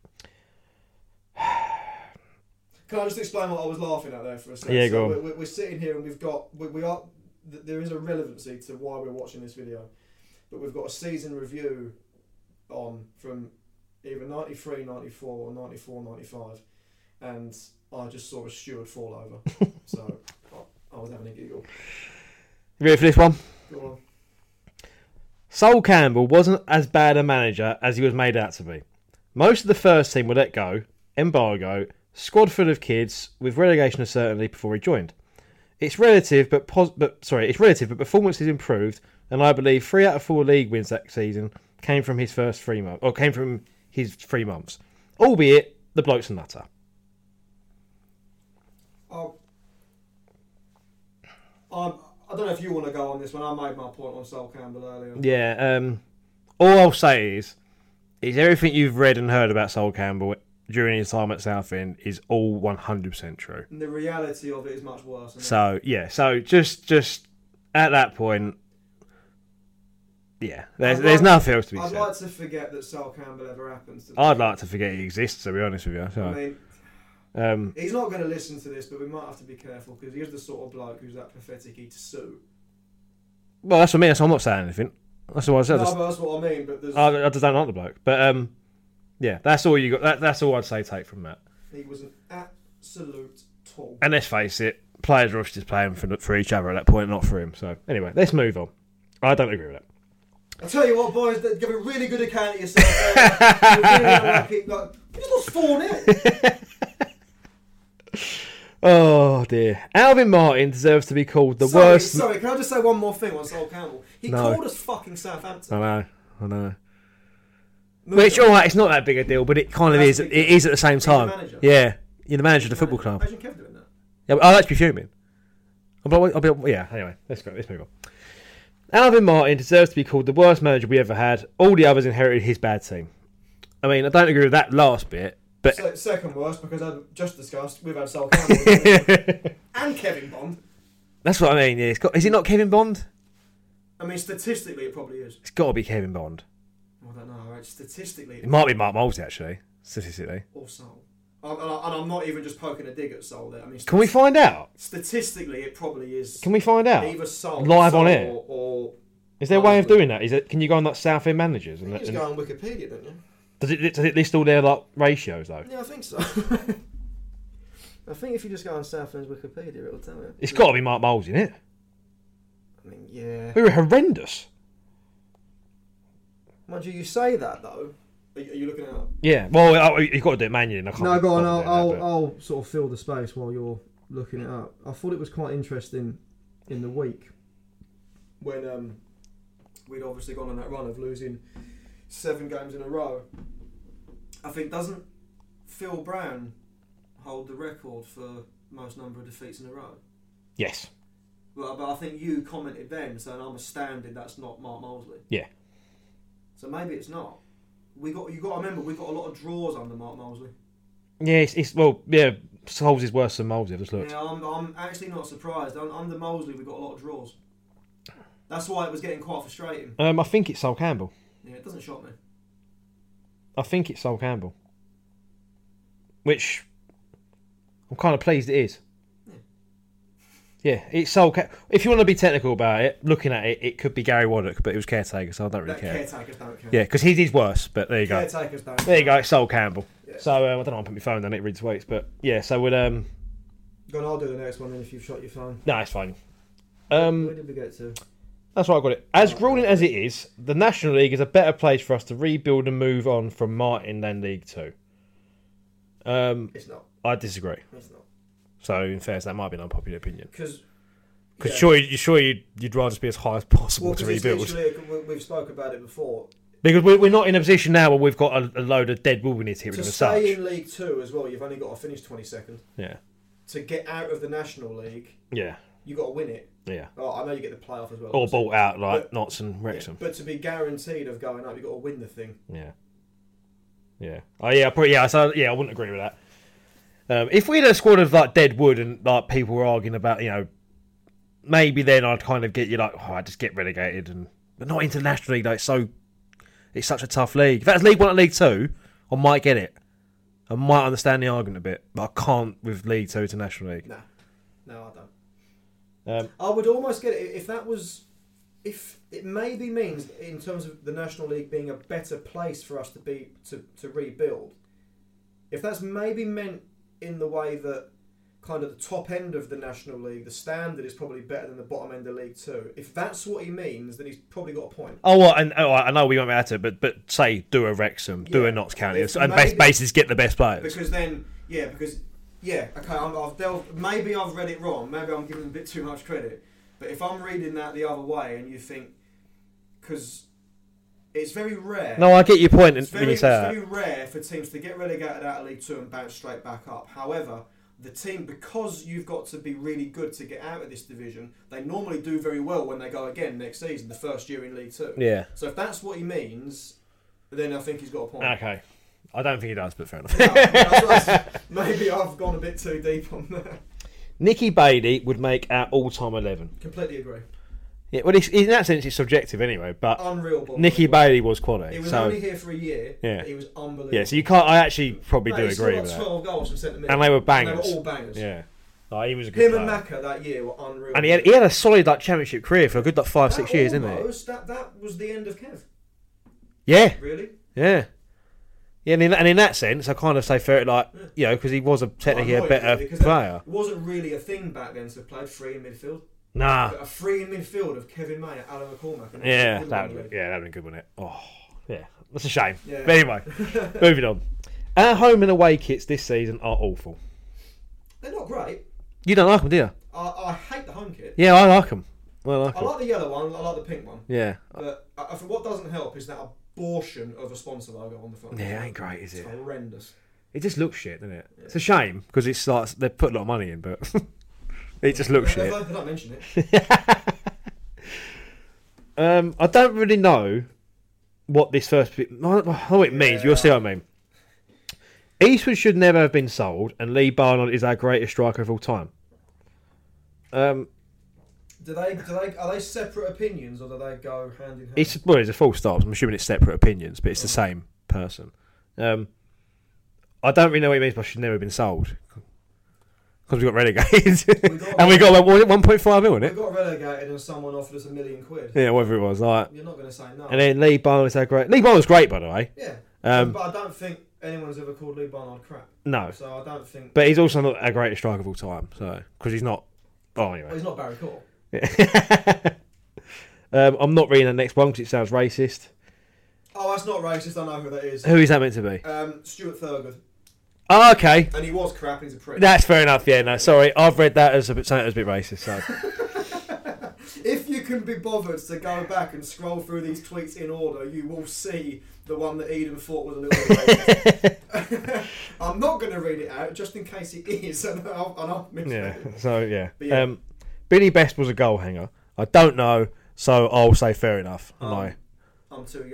Can I just explain what I was laughing at there for a second? Yeah, so go on. We're, we're, we're sitting here and we've got... We, we are. th- There is a relevancy to why we're watching this video. But we've got a season review on from either ninety-three ninety-four or ninety-four ninety-five. And I just saw a steward fall over. So I, I was having a giggle. You ready for this one? Go on. Sol Campbell wasn't as bad a manager as he was made out to be. Most of the first team were let go, embargo, squad full of kids with relegation of certainty before he joined. It's relative, but pos- but sorry, it's relative, but performance has improved, and I believe three out of four league wins that season came from his first three months, or came from his three months, albeit the bloke's a nutter. Oh, um, I don't know if you want to go on this one. I made my point on Sol Campbell earlier. Yeah. Um. All I'll say is, is everything you've read and heard about Sol Campbell during his time at Southend is all one hundred percent true. And the reality of it is much worse. Isn't it? So yeah, so just just at that point, yeah, there's I'd there's like- nothing else to be I'd said. like to forget that Sol Campbell ever happens. To I'd like to forget he exists, to be honest with you. I So, mean, um, he's not going to listen to this, but we might have to be careful because he is the sort of bloke who's that pathetic he to sue. well, that's what I mean. So I'm not saying anything. That's what I said. No, That's- but that's what I mean. But there's, I, I just don't like the bloke. But um, yeah, that's all you got. That, that's all I'd say. Take from that. he was an absolute tool. And let's face it, players are just playing for for each other at that point, not for him. So anyway, let's move on. I don't agree with that. I tell you what, boys, give a really good account of yourself. There. You're really unlucky. Like, you lost four nil. Oh dear, Alvin Martin deserves to be called the sorry, worst. Sorry, can I just say one more thing on Sol Campbell? He No. called us fucking Southampton. I know, I know. Move Which, on. all right, it's not that big a deal, but it kind of That's is. big. It is at the same He's the time. manager. Yeah, you're the manager of the football club. Imagine Kev doing that. Yeah, but I'll actually be fuming. I'll be, I'll be, yeah. Anyway, let's go. Let's move on. Alvin Martin deserves to be called the worst manager we ever had. All the others inherited his bad team. I mean, I don't agree with that last bit, but Se- second worst, because I've just discussed, we've had Sol Campbell and Kevin Bond. that's what I mean. Yeah, it's got. Is it not Kevin Bond? I mean, statistically, it probably is. It's got to be Kevin Bond. I don't know, right? Statistically, It might be Mark Moulsey actually. Statistically, or Sol. And, and, I, and I'm not even just poking a dig at Sol there. I mean, can we find out? statistically, it probably is Can we find out? either Sol Live Sol on air? or, or Is there a way of doing that? Is it? Can you go on like Southend managers? And, you just and go on Wikipedia, don't you? does it does it list all their like ratios though? Yeah, I think so. I think if you just go on Southland's Wikipedia, it'll tell you. It's got to be Mark Moulsey, isn't it? I mean, yeah. We were horrendous. Mind you, you say that though. Are you, are you looking it up? Yeah. Well, I- you've got to do it manually. And I can't No, go on. bother I'll, doing I'll, that, but- I'll sort of fill the space while you're looking it up. I thought it was quite interesting in the week when um, we'd obviously gone on that run of losing seven games in a row. I think doesn't Phil Brown hold the record for most number of defeats in a row? Yes. Well, but I think you commented then saying I'm astounded that's not Mark Moulsley. Yeah. So maybe it's not. we got you got to remember we got a lot of draws under Mark Molesley. Yeah, it's, it's well, yeah. Scholes is worse than Molesley. I just looked. Yeah, I'm, I'm actually not surprised. Un- Under Molesley, we got a lot of draws. That's why it was getting quite frustrating. Um, I think it's Sol Campbell. Yeah, it doesn't shock me. I think it's Sol Campbell, which I'm kind of pleased it is. Yeah, yeah it's Sol. Ca- if you want to be technical about it, looking at it, it could be Gary Waddock, but it was Caretaker, so I don't really That care. Caretakers don't care. Yeah, because his is worse. But there you go. Caretakers don't. There you go. It's Sol Campbell. Yeah. So um, I don't know. I put my phone down. It reads weights, but yeah. So we'll um. Go on, I'll do the next one then if you've shot your phone. No, it's fine. Um, Where did we get to? That's right, I got it. As grueling as it is, the National League is a better place for us to rebuild and move on from Martin than League Two. Um, It's not. I disagree. It's not. So, in fairness, that might be an unpopular opinion. Because. Because yeah. sure, you sure you'd, you'd rather just be as high as possible Well, to 'cause it's rebuild. literally, we- we've spoke about it before. Because we're, we're not in a position now where we've got a, a load of dead wilderness here To as stay such. in League Two as well, you've only got to finish twenty-second. Yeah, To get out of the National League, yeah, you've got to win it. yeah. Oh, I know you get the playoff as well. Or bought out like But- Notts and Yeah, Wrexham. but to be guaranteed of going up, you've got to win the thing. Yeah, yeah. Oh yeah, probably, yeah. So yeah, I wouldn't agree with that. Um, if we had a squad of like dead wood and like people were arguing about, you know, maybe then I'd kind of get you like, oh, I just get relegated, and but not into the National League. Like, it's so it's such a tough league. If that's League One and League Two, I might get it. I might understand the argument a bit, but I can't with League Two to National League. Nah, no, I don't. Um, I would almost get it if that was, if it maybe means in terms of the National League being a better place for us to be to, to rebuild. If that's maybe meant in the way that kind of the top end of the National League, the standard is probably better than the bottom end of League Two. If that's what he means, then he's probably got a point. oh, well, and oh, I know we won't be able to, but but say do a Wrexham, do Yeah. a Notts County, If and maybe- best bases get the best players. Because then, yeah, because yeah, okay, I'm, I've delved. Maybe I've read it wrong. Maybe I'm giving a bit too much credit. But if I'm reading that the other way, and you think, because it's very rare. No, I get your point It's when very, you say it's that. very rare for teams to get relegated out of League Two and bounce straight back up. However, the team, because you've got to be really good to get out of this division, they normally do very well when they go again next season, the first year in League Two. Yeah. So if that's what he means, then I think he's got a point. Okay. I don't think he does, but fair enough. No, that's what- maybe I've gone a bit too deep on that. Nicky Bailey would make our all-time eleven. Completely agree. Yeah, well, it's, in that sense, it's subjective anyway. But Unreal ball. Nicky Bailey was quality. He was so only here for a year. Yeah. But he was unbelievable. yeah, so you can't. I actually probably No, do he agree scored with like that. twelve goals from centre mid. And they were And bangers. they were all bangers. Yeah, oh, he was a good Him player. and Macca that year were unreal. And he had he had a solid like championship career for a good like five That six years, didn't he? almost, That, that was the end of Kev. Yeah, Really? yeah, yeah. And in, and in that sense, I kind of say fair, like you know, because he was a technically Well, a I'm not better really, because player. It wasn't really a thing back then to have played free in midfield. Nah, But a free in midfield of Kevin Mayer, Alan McCormack. And yeah, Good that one, would really. yeah, that'd been good, wouldn't it? Oh, yeah, that's a shame. Yeah. But anyway, moving on. Our home and away kits this season are awful. They're not great. You don't like them, do you? I, I hate the home kit. Yeah, I like them. I like I them. like the yellow one. I like the pink one. Yeah, But uh, I think what doesn't help is that abortion of a sponsor logo on the front. yeah, it ain't great, is It's it? horrendous. It just looks shit, doesn't it? It's a shame because it's like they put a lot of money in, but it just looks They, shit. they, they don't mention it. um, I don't really know what this first bit. I know what it means. Yeah. You'll see what I mean. Eastwood should never have been sold, and Lee Barnard is our greatest striker of all time. Um, Do they? Do they? Are they separate opinions, or do they go hand in hand? it's well, it's a full stop. I'm assuming it's separate opinions, but it's the same person. Um, I don't really know what it means by should never have been sold because we got relegated, We got- and we got what, one point five mil, we wasn't it? got relegated, and someone offered us a million quid. Yeah, whatever it was. Like, You're not going to say no. and then Lee Barnard is our great. Lee Barnard was great, by the way. yeah. Um, but I don't think anyone's ever called Lee Barnard crap. No, So I don't think. but he's also not our greatest striker of all time. So because he's not. Oh, Well, anyway. he's not Barry Cole. um, I'm not reading the next one because it sounds racist. Oh, that's not racist. I know who that is. Who is that meant to be? Um, Stuart Thurgood. Oh, okay. And he was crap. He's a prick. That's fair enough. Yeah, no, sorry. I've read that as a bit, something that was a bit racist. So If you can be bothered to go back and scroll through these tweets in order, you will see the one that Eden thought was a little bit racist. I'm not going to read it out just in case it is, and I'll, and I'll miss yeah. it. So yeah. But yeah. Um, Billy Best was a goal hanger. I don't know, so I'll say fair enough. And Um, I. I'm too young.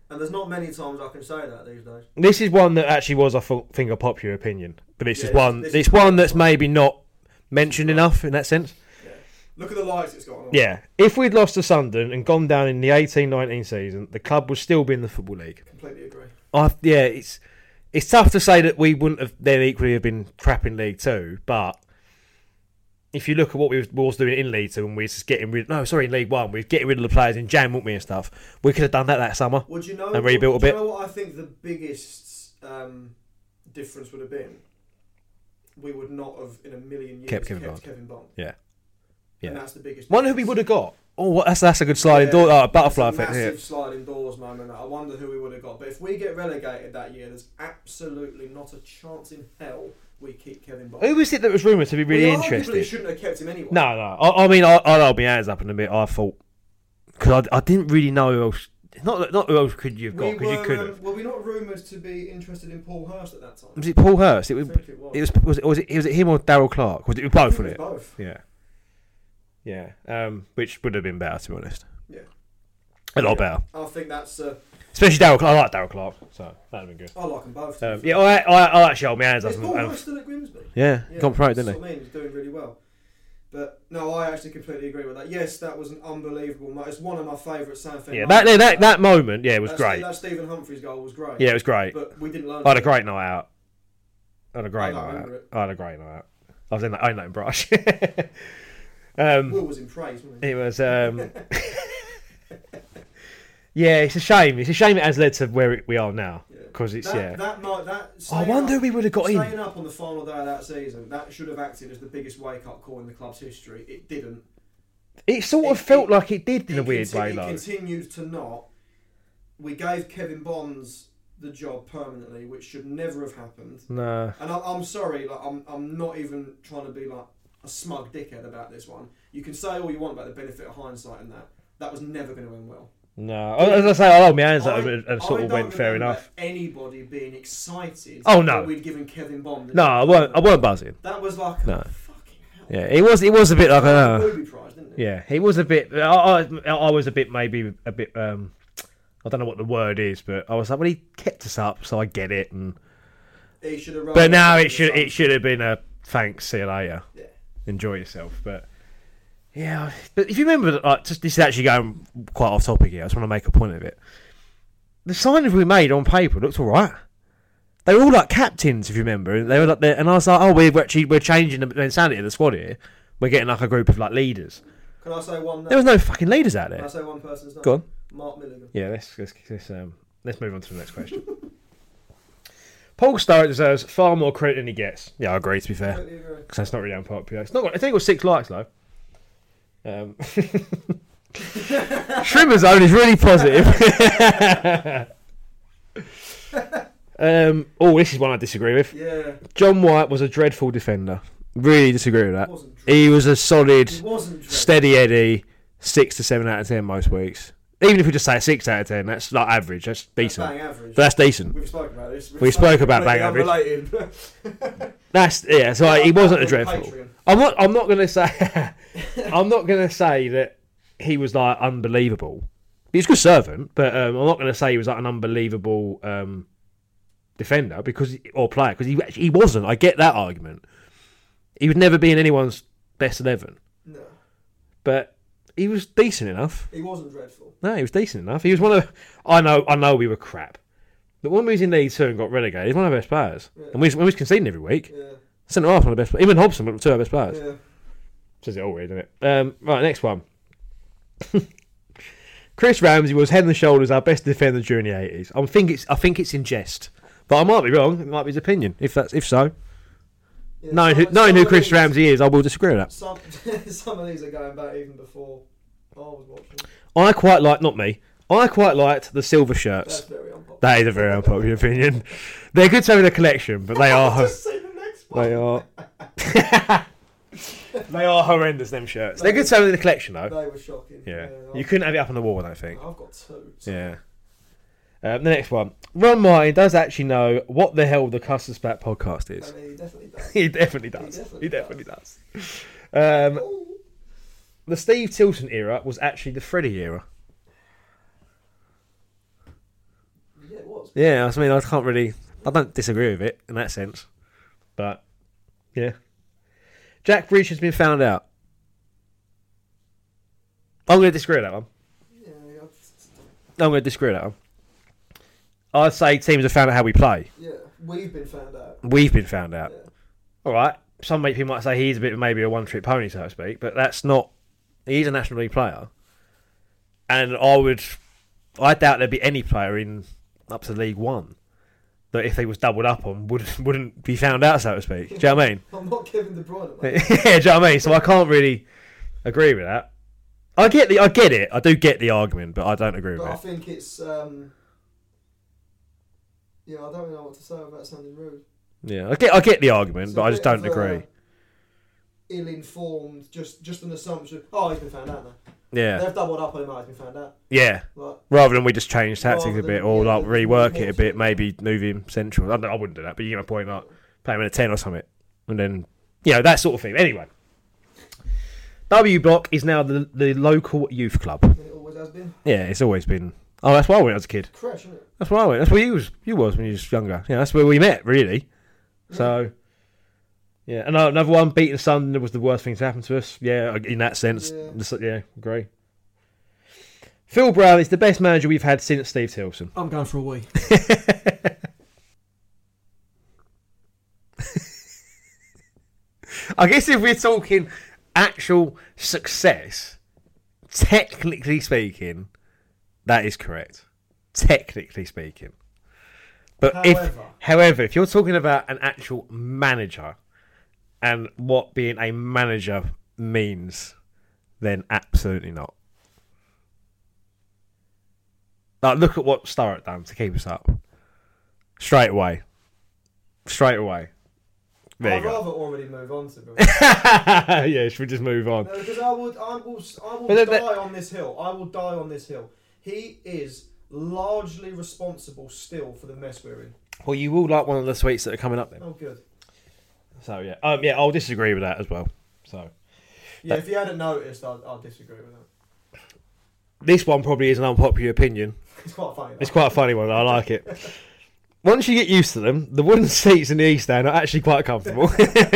And there's not many times I can say that these days. This is one that actually was, I thought, think, a popular opinion. But this Yeah, is one. this- It's this is one that's right. maybe not mentioned enough in that sense. Yeah. Look at the lights it's got on. Yeah. If we'd lost to Sunderland and gone down in the eighteen nineteen season, the club would still be in the Football League. Completely agree. I yeah, it's it's tough to say that we wouldn't have then equally have been crap in League Two, but if you look at what we was, was doing in League Two and we was just getting rid no, sorry, in League One, we were getting rid of the players in Jan, weren't we, and stuff. We could have done that that summer. Would you know? And rebuilt a do you bit. know what I think the biggest um, difference would have been? We would not have in a million years Kept Kevin kept Bond. Kevin Bond. Yeah. Yeah. And that's the biggest. Wonder who we difference. would have got. Oh, what, that's that's a good sliding Yeah, door, oh, butterfly it's a effect massive here. sliding doors moment. I wonder who we would have got. But if we get relegated that year, there's absolutely not a chance in hell we keep Kevin Bond. Who was it that was rumoured to be really we interested? arguably shouldn't have kept him anyway. No, no. I, I mean, I, I'll hold my hands up in a bit. I thought because I, I didn't really know who else. Not not who else could you have got We because you were, could um, have. were we not rumoured to be interested in Paul Hurst at that time? Was it Paul Hurst? It was. I think it was. It was. Was it? Was it, was it him or Daryl Clark? Was it both? I think Was it it? was both. Yeah. Yeah. Um, which would have been better, to be honest. Yeah. A lot Yeah. better. I think that's. Uh, Especially Daryl Clark. I like Daryl Clark, so that'd have been good. I like them both. to be Um, fair. yeah, I, I, I actually hold my hands up. Is and- Paul and- Hurst still at Grimsby? yeah, Yeah, got promoted, that's didn't he? what I mean. He's doing really well. But no, I actually completely agree with that. Yes, that was an unbelievable moment. It's one of my favourite Southend Yeah, that, moments. that that moment, yeah, it was That- great. That Stephen Humphreys goal was great. Yeah, it was great. But we didn't learn. I had a from it. great night out. I had a great I don't night out. remember it. I had a great night out. I was in that, I know in Brush. um, Will was in praise, wasn't he? it was. Um, yeah, it's a shame. It's a shame it has led to where it, we are now. Yeah. Because it's that, yeah. That night, that. I staying wonder up- who we would have got Staying in. up on the final day of that season, that should have acted as the biggest wake-up call in the club's history. It didn't. It sort of It- felt it- like it did in a It weird conti- way, it though. continued to not. We gave Kevin Bonds the job permanently, which should never have happened. No. And I, I'm sorry, like I'm, I'm not even trying to be like a smug dickhead about this one. You can say all you want about the benefit of hindsight and that. That was never going to end well. No. As I say, I hold my hands up I- and, and sort I of don't went fair remember enough. Anybody being excited? Oh, no. that we'd given Kevin Bond. the No, job I weren't. I permanently. weren't buzzing. That was like No. oh, fucking hell. Yeah, it was. It was a bit like a a. booby prize, didn't it? Yeah, he was a bit. I, I, I was a bit, maybe a bit. Um, I don't know what the word is, but I was like, well, he kept us up, so I get it. And He should have. but now rolled it should the sun. it should have been a thanks, see you later, Yeah. enjoy yourself. But yeah, but if you remember, like, just this is actually going quite off topic here. I just want to make a point of it. The signings we made on paper looked all right. They were all like captains, if you remember. And they were like, and I was like, oh, we're actually we're changing the insanity of the squad here. We're getting like a group of like leaders. Can I say one? There was no fucking leaders out Can I there. say one person's name? Go on. Mark Milligan. Yeah, let's let's let's, um, let's move on to the next question. Paul Sturrock deserves far more credit than he gets. Yeah, I agree. To be fair, Completely agree. because that's not really unpopular. It's not. Got, I think it got six likes though. Um, Shrimmer Zone is really positive. um, oh, this is one I disagree with. Yeah. John White was a dreadful defender. Really disagree with that. Wasn't He was a solid, He wasn't dreadful. steady Eddie, six to seven out of ten most weeks. Even if we just say six out of ten, that's like average. That's That's decent. bang average. But that's decent. We've spoken about this. We spoke about bang average. Unrelated. That's yeah. So like, he wasn't a On dreadful. Patreon. I'm not. I'm not gonna say. I'm not gonna say that he was like unbelievable. He's a good servant, but um, I'm not gonna say he was like an unbelievable um, defender because or player because he actually, he wasn't. I get that argument. He would never be in anyone's best eleven, No, but he was decent enough. he wasn't dreadful. No, he was decent enough. He was one of. I know. I know we were crap, but when we was in League Two and got relegated, he's one of our best players, Yeah. and we was, we was conceding every week. Yeah, Centre half one of the best. Even Hobson, one of two of our best players. yeah. Says it all, really, doesn't it? Um, right, next one. Chris Ramsey was head and shoulders our best defender during the eighties. I think it's I think it's in jest, but I might be wrong. It might be his opinion. If that's if so, yeah knowing some- who, knowing some who of Chris these- Ramsey is, I will disagree with that. Some some of these are going back even before I was watching. I quite like not me. I quite liked the silver That's shirts. very unpopular. That is a very unpopular opinion. They're good to have in a collection, but they are Just see the next one. they are they are horrendous. Them shirts. They're good to have in the collection though. They were shocking. Yeah, you I've, couldn't have it up on the wall. I don't think. I've got two. so- Yeah. Um, the next one. Ron Martin does actually know what the hell the Custard Spat podcast is. And he definitely does. He definitely does. definitely He definitely does. Um, Ooh. the Steve Tilton era was actually the Freddie era. was. Yeah, I mean, I can't really... I don't disagree with it in that sense. But, yeah. Jack Grealish has been found out. I'm going to disagree with that one. Yeah, yeah. I'm going to disagree with that one. I'd say teams have found out how we play. Yeah, we've been found out. We've been found out. Yeah. All right. Some people might say he's a bit of maybe a one-trick pony, so to speak, but that's not... He's a National League player. And I would... I doubt there'd be any player in up to League One that if he was doubled up on would, wouldn't be found out, so to speak. Do you know what I mean? I'm not Kevin De Bruyne, mate. Yeah, do you know what I mean? So I can't really agree with that. I get the, I get it. I do get the argument, but I don't agree with But I it. think it's... Um, yeah, I don't really know what to say without sounding rude. Yeah, I get, I get the argument, It's but a I just bit don't of, uh, agree. Ill-informed, just just an assumption. Oh, he's been found out now. Yeah, They've doubled up on him. Oh, he's been found out. yeah. Like, Rather than we just change tactics Rather a bit than- or yeah, like there's rework more it a to bit, it. maybe move him central. I, don't, I wouldn't do that, but you get my point. Like play him in a ten or something, and then you know that sort of thing. Anyway, W Block is now the the local youth club. it always has been. Yeah, it's always been. Oh, that's where I went as a kid. Crash, isn't it? That's where I went. That's where you was. You was when you was younger. Yeah, that's where we met, really. So, yeah, and another one, beating Sunderland was the worst thing to happen to us. Yeah, in that sense. Yeah. Just- Yeah, agree. Phil Brown is the best manager we've had since Steve Tilson. I'm going for a wee. I guess if we're talking actual success, technically speaking, that is correct. Technically speaking. But if, However. however, if you're talking about an actual manager and what being a manager means, then absolutely not. Like, look at what Sturrock done to keep us up. Straight away. Straight away. There I'd you go. rather already move on to be Yeah, should we just move on? No, because I would, I will, I will But then die that- on this hill. I will die on this hill. He is largely responsible still for the mess we're in. Well, you will like one of the sweets that are coming up then. Oh, good. So yeah, um, yeah, I'll disagree with that as well. So Yeah, That- if you hadn't noticed, I'd, I'd disagree with that. this one probably is an unpopular opinion. It's quite funny. It's quite a funny one. I like it. Once you get used to them, the wooden seats in the East Stand are actually quite comfortable.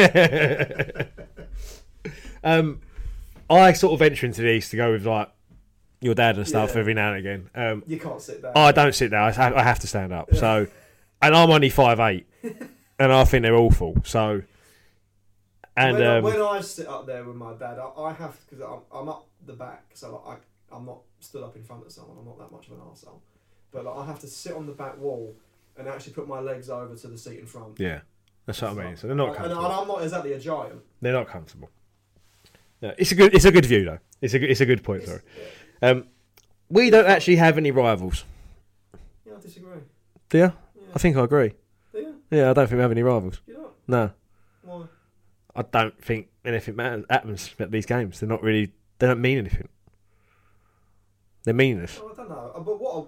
um, I sort of venture into the East to go with like your dad and stuff Yeah. every now and again. Um, You can't sit down. I don't sit down. I have, I have to stand up. So, and I'm only five eight, and I think they're awful. So, and when, I, um, when I sit up there with my dad, I, I have because I'm, I'm up the back, so like, I I'm not stood up in front of someone. I'm not that much of an arsehole. But like, I have to sit on the back wall and actually put my legs over to the seat in front. yeah, that's what I mean. So they're not And, and comfortable. I'm not exactly a giant. They're not comfortable. No, it's a good. It's a good view though. It's a good. It's a good point. Sorry. Yeah, Um, we don't actually have any rivals. yeah, I disagree. Do you? Yeah. I think I agree. Yeah, Yeah, I don't think we have any rivals. you don't. No, Why? I don't think anything matters happens at these games. They're not really. They don't mean anything. They're meaningless. Oh, I don't know. Uh, But what?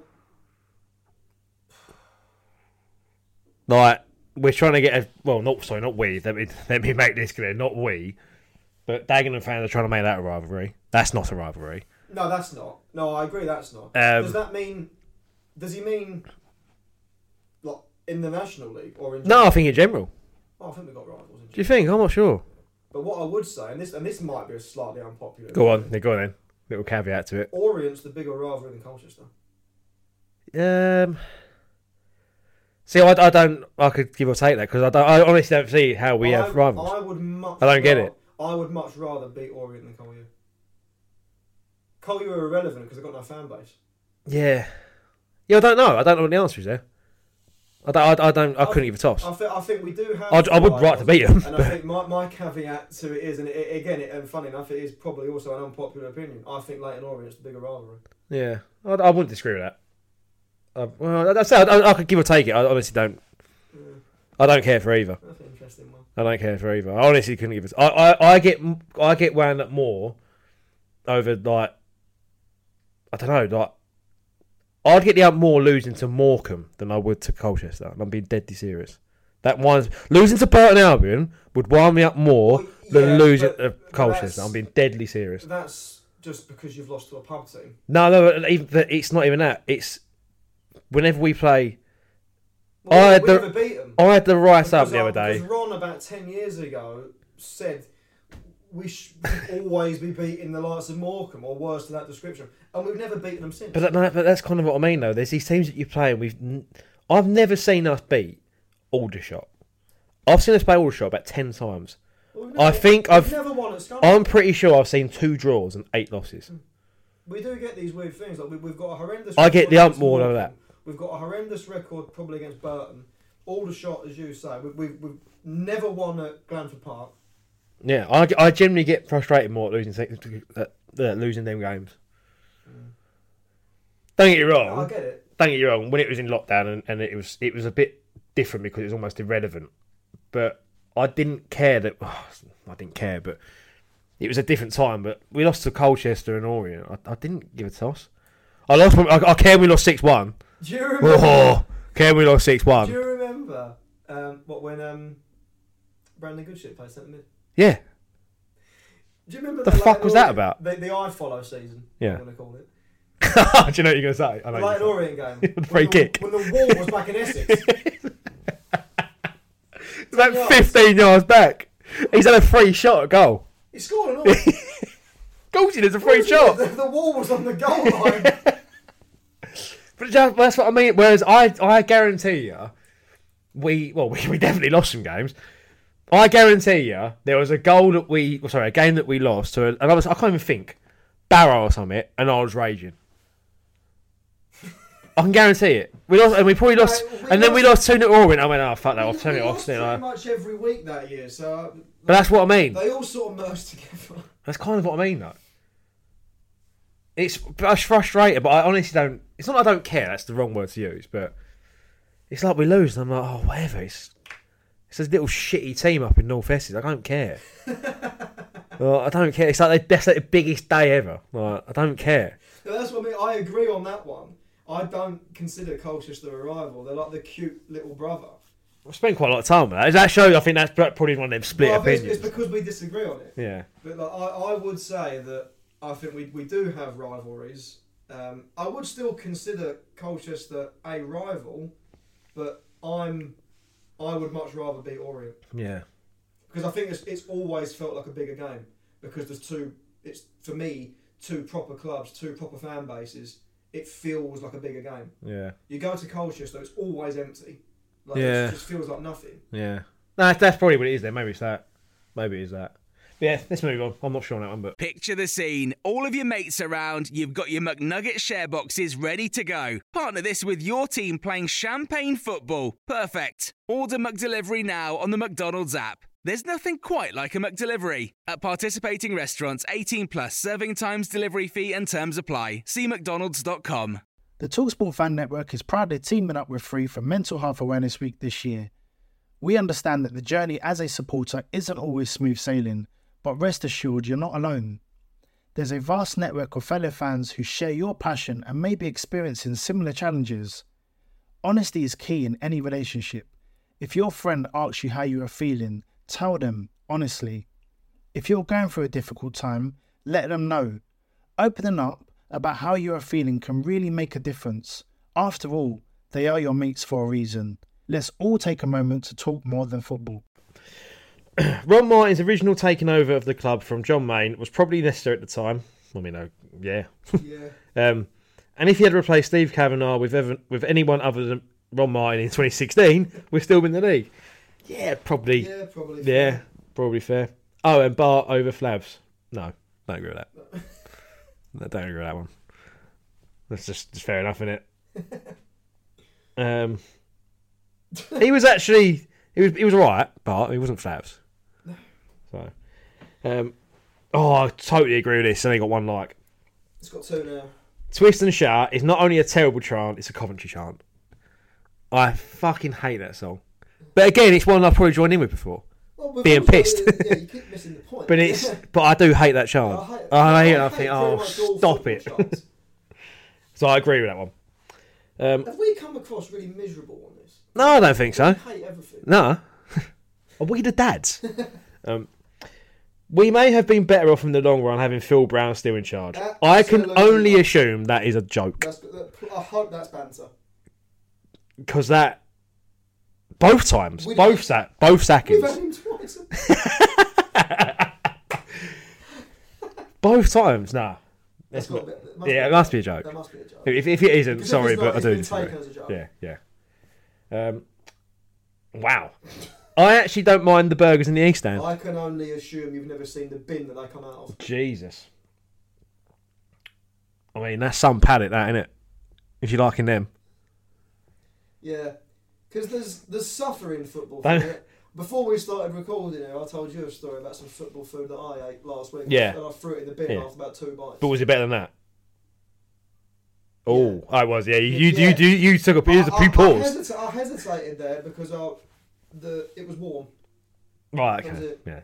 Like we're trying to get a. Well, not sorry, not we. Let me let me make this clear. Not we. But Dagenham fans are trying to make that a rivalry. That's not a rivalry. No, that's not. No, I agree. That's not. Um, does that mean? Does he mean? Like in the National League or in? No, I think in general. Oh, I think we've got rivals. In Do you think? I'm not sure. But what I would say, and this and this might be a slightly unpopular. Go on. opinion, Yeah, go on then. Little caveat to it. Orient's the bigger rivalry than Colchester. Um. See, I, I don't. I could give or take that because I don't. I honestly don't see how we I, have rivals. I would much. I don't get ra- it. I would much rather beat Orient than Collier. Collier are irrelevant because they've got no fan base. Yeah. Yeah, I don't know. I don't know what the answer is there. I don't. I, I don't. I, I- couldn't even toss. I think I think we do have. I'd, I would like to beat them. And I think my, my caveat to it is, and it, again, it, and funny enough, it is probably also an unpopular opinion. I think Leighton Orient's the bigger rivalry. Yeah, I, I wouldn't disagree with that. Uh, well, I, I, I, I could give or take it. I honestly don't. Yeah, I don't care for either. that's an interesting one. I don't care for either. I honestly couldn't give it. I, I, I get I get wound up more over like I don't know like I'd get the up more losing to Morecambe than I would to Colchester. And I'm being deadly serious. That one losing to Burton Albion would wind me up more Well, than yeah, losing but- to but Colchester. that's- I'm being deadly serious. That's just because you've lost to a pub team. No, no, even, it's not even that. It's whenever we play Well, I had we the- never beat them. I had the right up Because the I- other day. Because Ron about ten years ago said we should always be beating the likes of Morecambe or worse to that description, and we've never beaten them since. But, that, no, but that's kind of what I mean, though. There's these teams that you play, and we've. n- I've never seen us beat Aldershot. I've seen us play Aldershot about ten times. Well, we've I never- think we've I've. never won at Scunthorpe. I'm pretty sure I've seen two draws and eight losses. We do get these weird things. Like we, we've got a horrendous. I get record the ump against more than Morecambe. that. We've got a horrendous record probably against Burton. Aldershot, as you say, we, we've, we've never won at Glanford Park. Yeah, I, I generally get frustrated more at losing th- uh, uh, losing them games. Mm. Don't get you wrong. I get it. Don't get you wrong. When it was in lockdown and, and it was it was a bit different because it was almost irrelevant. But I didn't care that. Oh, I didn't care, but it was a different time. But we lost to Colchester and Orient. I, I didn't give a toss. I lost. I, I care we lost six one. Do you remember? Oh, care we lost six Do one. you remember um, what when um, Brandon Goodship played centre mid? Yeah. Do you remember The the fuck Leyton was that Orient- about? The, the I follow season. Yeah. I'm going to call it. Do you know what you're going to say? I The know. Leyton you Orient game. The free when kick. The, when the wall was back in Essex. About yards. fifteen yards back. He's had a free shot at goal. He scored an all. Of course, he does a free shot. The, the wall was on the goal line. But just- that's what I mean. Whereas I, I guarantee you, we well, we, we definitely lost some games. I guarantee you, there was a goal that we, well, sorry, a game that we lost to, a, and I was, I can't even think, Barrow or something, and I was raging. I can guarantee it. We lost, and we probably lost, Right, we and then we lost- lost two nil to Orient. I went, oh fuck that, I'll We- turn we it off. lost Then pretty I, much every week that year, so uh, but that's what I mean. they all sort of merged together. That's kind of what I mean, though. It's I was frustrated, but I honestly don't. It's not that I don't care. That's the wrong word to use, but it's like we lose, and I'm like, oh, whatever. It's it's this little shitty team up in North Essex. I don't care. Well, I don't care. It's like they, that's like the biggest day ever. Like, I don't care. No, that's what I mean. I agree on that one. I don't consider Colchester a rival. They're like the cute little brother. I've spent quite a lot of time with that. That shows. I think that's probably one of them split Well, I think it's, opinions. it's because we disagree on it. Yeah. But like, I, I would say that I think we, we do have rivalries. Um, I would still consider Colchester a rival, but I'm I would much rather beat Orient Yeah. because I think it's, it's always felt like a bigger game because there's two. It's for me two proper clubs, two proper fan bases. It feels like a bigger game. Yeah. You go to Colchester, it's always empty. Like, Yeah. It just feels like nothing. Yeah. No, that's, that's probably what it is. Then maybe it's that. Maybe it's that. But yeah. Let's move on. I'm not sure on that one, but Picture the scene. All of your mates around, you've got your McNugget share boxes ready to go. Partner this with your team playing champagne football. Perfect. Order McDelivery now on the McDonald's app. There's nothing quite like a McDelivery. At participating restaurants, eighteen plus, serving times, delivery fee and terms apply. See mcdonalds dot com. The TalkSport Fan Network is proudly teaming up with Free for Mental Health Awareness Week this year. We understand that the journey as a supporter isn't always smooth sailing, but rest assured you're not alone. There's a vast network of fellow fans who share your passion and may be experiencing similar challenges. Honesty is key in any relationship. If your friend asks you how you are feeling, tell them honestly. If you're going through a difficult time, let them know. Opening up about how you are feeling can really make a difference. After all, they are your mates for a reason. Let's all take a moment to talk more than football. Ron Martin's original taking over of the club from John Mayne was probably necessary at the time. I mean, no, yeah. Yeah. um, and if he had replaced Steve Kavanagh with ever, with anyone other than Ron Martin in twenty sixteen, we'd still be in the league. Yeah, probably. Yeah, Yeah, probably. yeah probably fair. Oh, and Bart over Flavs. No, don't agree with that. No, don't agree with that one. That's just, just fair enough, isn't it? um, he was actually he was he was alright, but he wasn't Flavs. So, um, oh, I totally agree with this. I only got one like. It's got two now. Twist and Shout is not only a terrible chant, it's a Coventry chant. I fucking hate that song. But again, it's one I've probably joined in with before. Well, we've Being also- pissed. Yeah, you keep missing the point. But it's but I do hate that chant. I hate, I hate it. I I hate think, pretty oh, much all stop football it. chants. So I agree with that one. Um, Have we come across really miserable on this? no, I don't think so. We hate everything. No. Are we the dads? um, we may have been better off in the long run having Phil Brown still in charge. I can Absolutely only not. assume that is a joke. That's, that, I hope that's banter. Because that Both times. We- both sack. Both sackings. We've had him twice. Both times. Nah. That's got a bit- it must Yeah, be it a must joke. be a joke. That must be a joke. If, if it isn't, Because if sorry, it's but not, I it's do. been need to taken know. as a joke. Yeah, yeah. Um, wow. I actually don't mind the burgers in the East Stand. I can only assume you've never seen the bin that they come out of. Jesus. I mean, that's some palate, that, innit? If you're liking them. Yeah, because there's there's suffering in football. Don't- Food. Before we started recording here, I told you a story about some football food that I ate last week. Yeah. And I threw it in the bin Yeah. after about two bites. But was it better than that? Oh, I was, yeah. You, you, Yeah. you, you, you took a, you I, took a I, few I, paws. hesita- I hesitated there because I, the it was warm. Right, That was okay. it. Yeah.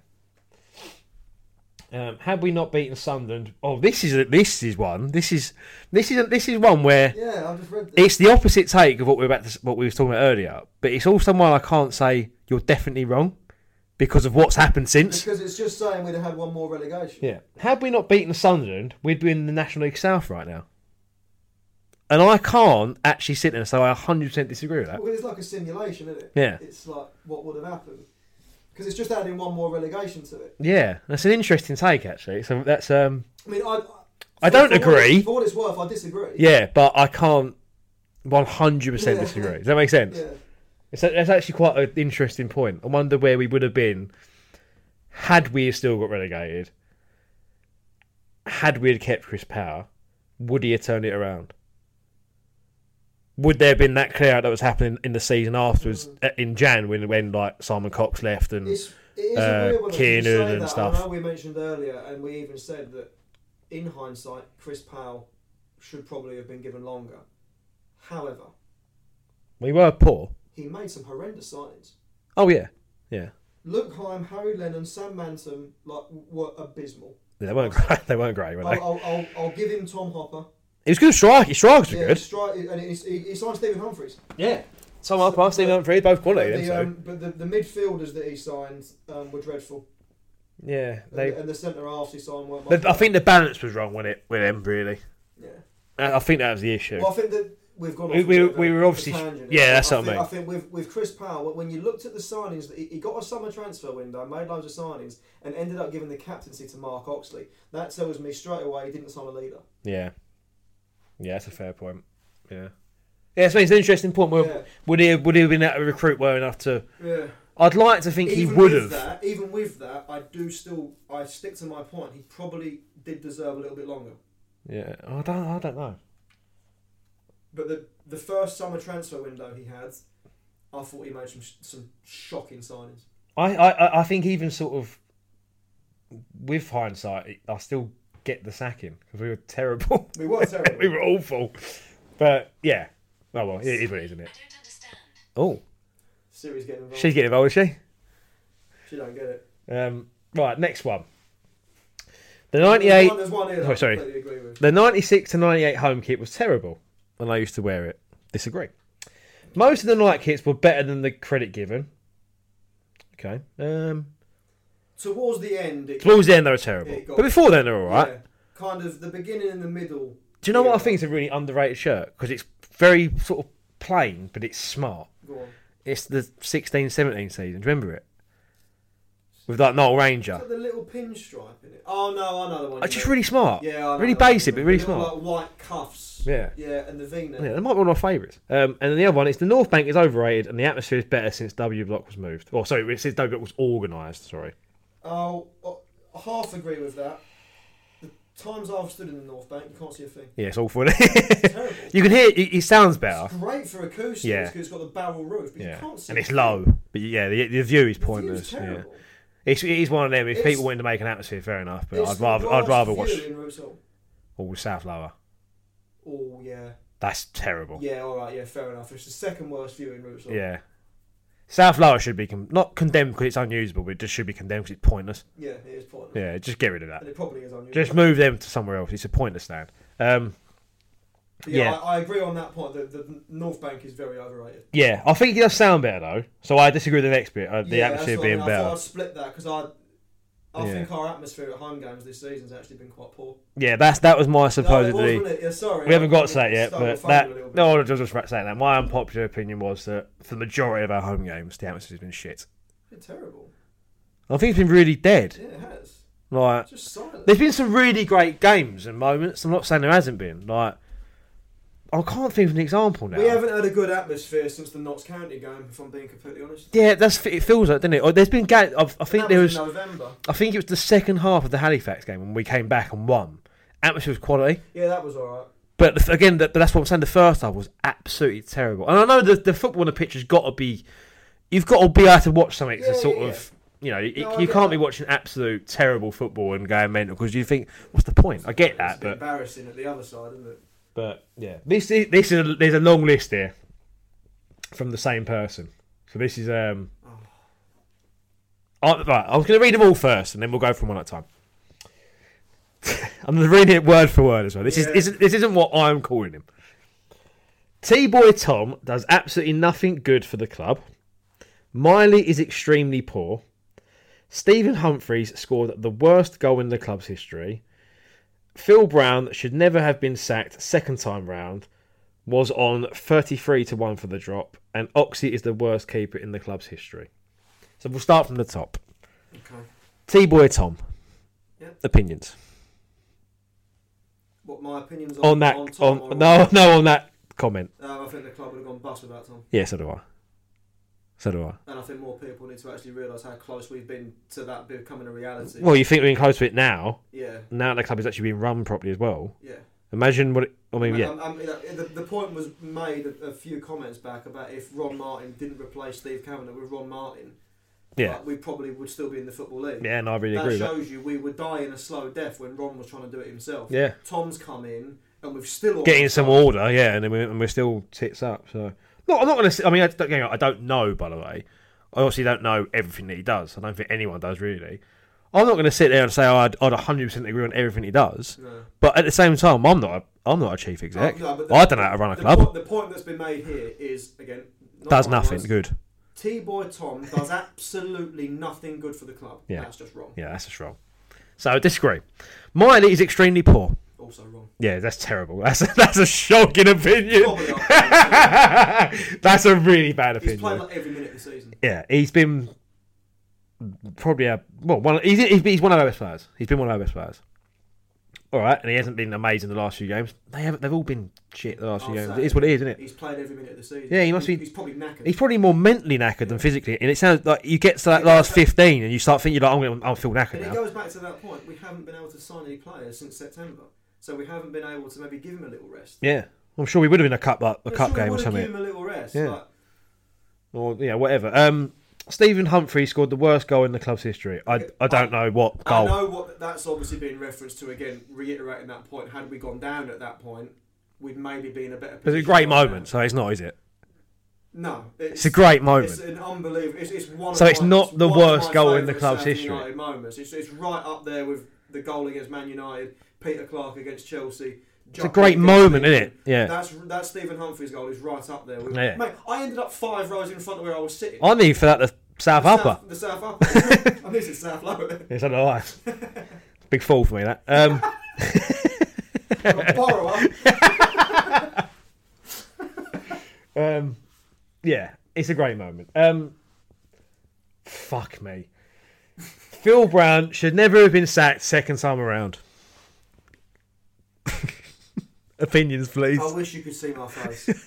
Um, had we not beaten Sunderland? Oh, this is a, this is one. This is this is a, this is one where Yeah, I just read this. it's the opposite take of what we were about to, what we were talking about earlier. But it's also one I can't say you're definitely wrong because of what's happened since. Because it's just saying we'd have had one more relegation. Yeah. Had we not beaten Sunderland, we'd be in the National League South right now. And I can't actually sit there and say I one hundred percent disagree with that. Well, it's like a simulation, isn't it? Yeah. It's like what would have happened. Because it's just adding one more relegation to it. Yeah, that's an interesting take actually. So that's um, I mean, I. I don't for what agree. it- For what it's worth, I disagree. yeah, but I can't one hundred percent Yeah. disagree. Does that make sense? Yeah. It's, that's actually quite an interesting point. I wonder where we would have been had we still got relegated. Had we had kept Chris Power, would he have turned it around? Would there have been that clear out that was happening in the season afterwards Mm. in Jan when when like Simon Cox left and It's, it is Uh, a weird one. that you Kiernan say and that. stuff. I know we mentioned earlier, and we even said that in hindsight, Chris Powell should probably have been given longer. However, we were poor. he made some horrendous signings. Oh yeah, yeah. Luke Heim, Harry Lennon, Sam Manton, like were abysmal. They weren't great. They weren't great, were I'll, they? I'll, I'll, I'll give him Tom Hopper. He was good strike. His strikes were Yeah, good. stri- and he's, he, he signed Stephen Humphries. Yeah. Tom Hopper, Stephen Humphrey, both quality. But Then, the, so. um, but the, the midfielders that he signed um, were dreadful. yeah, And, they. the, and the centre halves he signed weren't But much I think the balance was wrong with it with them. Really, Yeah. I I think that was the issue. Well, I think that we've gone. Off We- a we- bit of a- we were a obviously- tangent. yeah, that's I what I think, mean. I think with with Chris Powell, when you looked at the signings, that he, he got a summer transfer window, made loads of signings, and ended up giving the captaincy to Mark Oxley. That tells me straight away he didn't sign a leader. yeah, yeah, that's a fair point. Yeah, yeah. So it's an interesting point. Where Yeah. would he have, would he have been able to recruit well enough to? Yeah. I'd like to think Even he would with have. That, even with that, I do still I stick to my point. He probably did deserve a little bit longer. Yeah, I don't. I don't know. But the the first summer transfer window he had, I thought he made some some shocking signings. I, I, I think even sort of with hindsight, I still get the sacking because we were terrible. We were terrible. we were awful. But yeah, oh well, it is what it is, isn't it? Oh, Siri's getting involved. she's getting involved, is she? She don't get it. Um, right, next one. The ninety-eight. There's one, there's one here that Oh, I sorry. completely agree with. The ninety-six to ninety-eight home kit was terrible, and I used to wear it. Disagree. Most of the night kits were better than the credit given. Okay. Um, Towards the end, it, towards the end, they were terrible, It got- but before then, they were all right. yeah, kind of the beginning and the middle. Do you know what I yeah. think is a really underrated shirt? Because it's very sort of plain, but it's smart. Go on. It's the sixteen seventeen season. Do you remember it? With like Noel Ranger. Got the little pinstripe in it. Oh no, I know the one. It's you just mean. really smart. Yeah, I know Really the one basic, you but mean. really The little, smart. Like white cuffs. Yeah. Yeah, and the V-neck. Yeah, that might be one of my favourites. Um, and then the other one is the North Bank is overrated and the atmosphere is better since W Block was moved. Or sorry, since W Block was organised. Sorry. Oh, oh, I half agree with that. The times I've stood in the North Bank, you can't see a thing. Yeah, it's awful. Terrible. You can hear it, it sounds better. It's great for acoustics Yeah. because it's got the barrel roof, but you Yeah, can't see and it's a thing. low. But yeah, the, the view is The view's pointless. Yeah, terrible. it's it is one of them. If It's- people wanted to make an atmosphere, fair enough. But It's I'd the rather I'd worst rather view watch in Roots Hall. all South Lower. Oh yeah, That's terrible. yeah, all right, yeah, fair enough. It's the second worst view in Roots Hall. Yeah. South Lower should be con- not condemned because it's unusable, but it just should be condemned because it's pointless. yeah, it is pointless. Yeah, just get rid of that. And it probably is unusual. Just move them to somewhere else. It's a pointless stand. Um, But yeah, yeah. I, I agree on that point. The, the North Bank is very overrated. yeah, I think it does sound better though. So I disagree with the next bit. Uh, the yeah, atmosphere that's what I being mean. I thought better. I'd split that because I, I Yeah. think our atmosphere at home games this season has actually been quite poor. Yeah, that's that was my No, supposedly. it was, wasn't it? Yeah, sorry, We haven't I- got I to that yet, stole but the that thunder a little bit. no, I was just about saying that. My unpopular opinion was that for the majority of our home games, the atmosphere's been shit. It's been terrible. I think it's been really dead. Yeah, it has. Like, Just silent. there's been some really great games and moments. I'm not saying there hasn't been. Like, I can't think of an example now. We haven't had a good atmosphere since the Notts County game, if I'm being completely honest. Yeah, that's it. Feels like, doesn't it? Or there's been games. I And think that there was was. in November. I think it was the second half of the Halifax game when we came back and won. Atmosphere was quality. Yeah, that was alright. But the, again, that, that's what I'm saying. The first half was absolutely terrible, and I know the the football on the pitch has got to be. You've got to be able to watch something Yeah, to sort yeah, of, you know, you, No, I you get can't be that. watching absolute terrible football and going mental because you think, what's the point? I get It's that, but embarrassing at the other side, isn't it? but yeah, this is this is a, there's a long list here from the same person. So this is um. I, right, I was going to read them all first, and then we'll go from one at a time. I'm reading it word for word as well. This Yeah. is isn't, this isn't what I'm calling him. T-Boy Tom does absolutely nothing good for the club. Miley is extremely poor. Stephen Humphreys scored the worst goal in the club's history. Phil Brown should never have been sacked second time round. Was on thirty-three to one for the drop. And Oxy is the worst keeper in the club's history. So we'll start from the top. Okay. T-Boy Tom. Yep. Opinions. What, my opinions On on, that on Tom? on or no no on that comment. Uh, I think the club would have gone bust without Tom. Yeah, so do I. So do I. And I think more people need to actually realise how close we've been to that becoming a reality. Well, you think we're in close to it now. yeah, Now the club is actually being run properly as well. yeah. Imagine what it, I mean, yeah. Um, um, the, the point was made a, a few comments back about if Ron Martin didn't replace Steve Kavanagh with Ron Martin, Yeah. like, we probably would still be in the Football League. Yeah, no, I really that agree with that. shows you we were dying a slow death when Ron was trying to do it himself. Yeah. Tom's come in and we've still Getting almost some done- order, yeah, and, then we're, and we're still tits up. So, no, I'm not going to. I mean, I don't, you know, I don't know. By the way, I obviously don't know everything that he does. I don't think anyone does really. I'm not going to sit there and say oh, I'd, I'd one hundred percent agree on everything he does. No. But at the same time, I'm not. A, I'm not a chief exec. Oh, no, but the- I don't know how to run a the club. Point, the point that's been made here is again not Does my nothing words. good. T-Boy Tom does absolutely nothing good for the club. Yeah. That's just wrong. Yeah, that's just wrong. So I disagree. Miley is extremely poor. Also wrong. Yeah, that's terrible. That's a, that's a shocking opinion. Probably not. That's a really bad He's opinion. played like every minute of the season. Yeah, he's been probably a well. One, he's he's he's one of our best players. He's been one of our best players. All right, and he hasn't been amazing the last few games. They haven't. They've all been shit the last few I'll games. say It is what it is, isn't it? He's played every minute of the season. Yeah, he must he's, be- He's probably knackered. He's probably more mentally knackered than physically, and it sounds like you get to that last fifteen and you start thinking like, I'm going, I feel knackered and it now. goes back to that point. We haven't been able to sign any players since September, so we haven't been able to maybe give him a little rest. Yeah, I'm sure we would have been a cup like, a Yeah, cup sure, we game or would've something, Give him a little rest. Yeah. Like, or yeah, whatever. Um, Stephen Humphrey scored the worst goal in the club's history. I I don't know what I goal. know what that's obviously being referenced to again, reiterating that point. Had we gone down at that point, we'd maybe be in a better It's position. a great right now. moment, so it's not, is it? No, It's a great moment. It's an unbelievable. It's, it's one. So of it's my, not the one of worst my goal in the favourite club's South history. United moments. It's, it's right up there with the goal against Man United, Peter Clark against Chelsea. It's a great moment, isn't it? Yeah. That's that's Stephen Humphrey's goal is right up there. With, Yeah. Mate, I ended up five rows in front of where I was sitting. I need for that the South the Upper. South, the South Upper. I missed it South Lower. Yes, I know. I- Big fall for me that. Um, Borrower. um, yeah, it's a great moment. Um, fuck me. Phil Brown should never have been sacked second time around. Opinions, please. I wish you could see my face.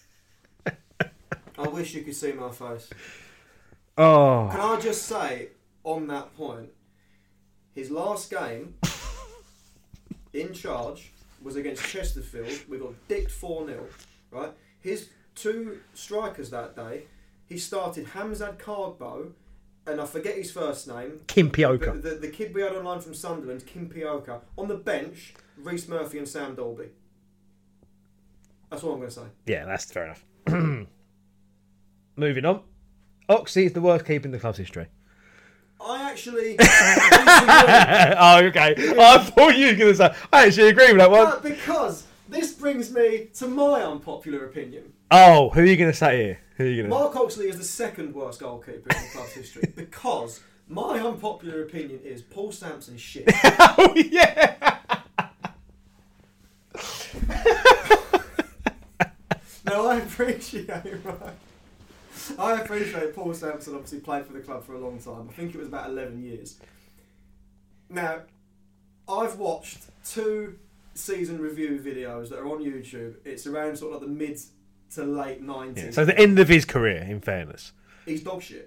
I wish you could see my face. Oh, Can I just say, on that point, his last game in charge was against Chesterfield. We got dicked four nil, right? His two strikers that day, he started Hamzad Cardbo, and I forget his first name. Kim but Pioka. The, the kid we had online from Sunderland, Kim Pioka. On the bench, Reece Murphy and Sam Dolby. That's all I'm going to say. Yeah, that's fair enough. Moving on. Oxy is the worst keeper in the club's history. I actually Oh, okay. I thought you were going to say. I actually agree with that one. But because this brings me to my unpopular opinion. Oh, who are you going to say here? Who are you going to? Mark Oxley is the second worst goalkeeper in the club's history because My unpopular opinion is Paul Sampson shit. Oh yeah. No, I appreciate it, right. I appreciate Paul Sampson obviously played for the club for a long time. I think it was about eleven years. Now, I've watched two season review videos that are on YouTube. It's around sort of like the mid to late nineties. Yeah, so the end of his career, in fairness. He's dog shit.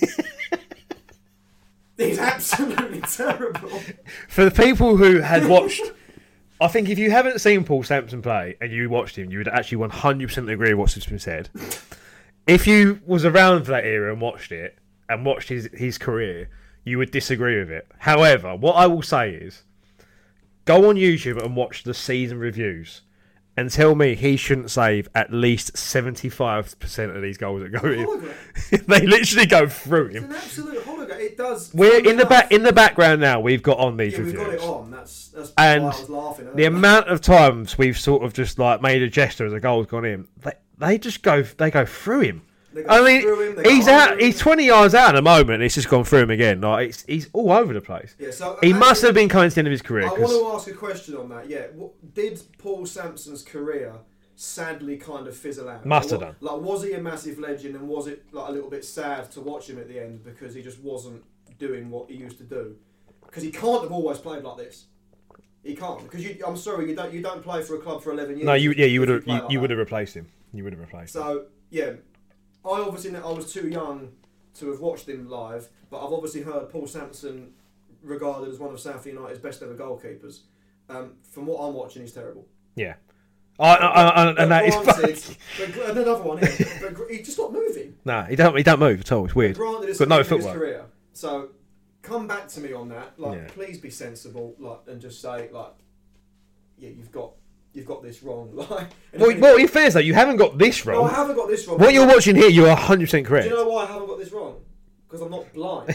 He's absolutely terrible. For the people who had watched, I think if you haven't seen Paul Sampson play and you watched him, you would actually one hundred percent agree with what's been said. If you was around for that era and watched it, and watched his, his career, you would disagree with it. However, what I will say is, go on YouTube and watch the season reviews and tell me he shouldn't save at least seventy-five percent of these goals that go in. They literally go through him. It's an absolute hologram. It does. We're in the enough. back in the background now. We've got on these Yeah, we've reviews. got it on. That's that's And why I was laughing. The amount of times we've sort of just like made a gesture as a goal's gone in, they they just go they go through him. They go I mean, through him, they he's go out. under He's him. twenty yards out at the moment. It's just gone through him again. Like it's, he's all over the place. Yeah, so He actually, must have been coming to the end of his career. I 'cause- want to ask a question on that. Yeah, what, did Paul Sampson's career sadly kind of fizzle out? Must like, have what- Like, was he a massive legend, and was it like a little bit sad to watch him at the end because he just wasn't doing what he used to do? Because he can't have always played like this. He can't because you, I'm sorry, you don't you don't play for a club for eleven years. no, you yeah, you if would have play you, like you that. would have replaced him. You would have replaced him. So yeah, I obviously I was too young to have watched him live, but I've obviously heard Paul Sampson regarded as one of South United's best ever goalkeepers. Um, from what I'm watching, he's terrible. Yeah. I, I, I, and But that is granted, fucking... but gr- another one. Here, but gr- he just stopped moving. Nah, he don't he don't move at all. It's weird. Granted, it's Got the no end of his footwork. career. So come back to me on that. Like, Yeah. please be sensible. Like, and just say like, yeah, you've got you've got this wrong. Like, and Well, if well, in fairness though, you haven't got this no, I wrong. haven't got this wrong. What you're watching here, you're one hundred percent correct. Do you know why I haven't got this wrong? Because I'm not blind.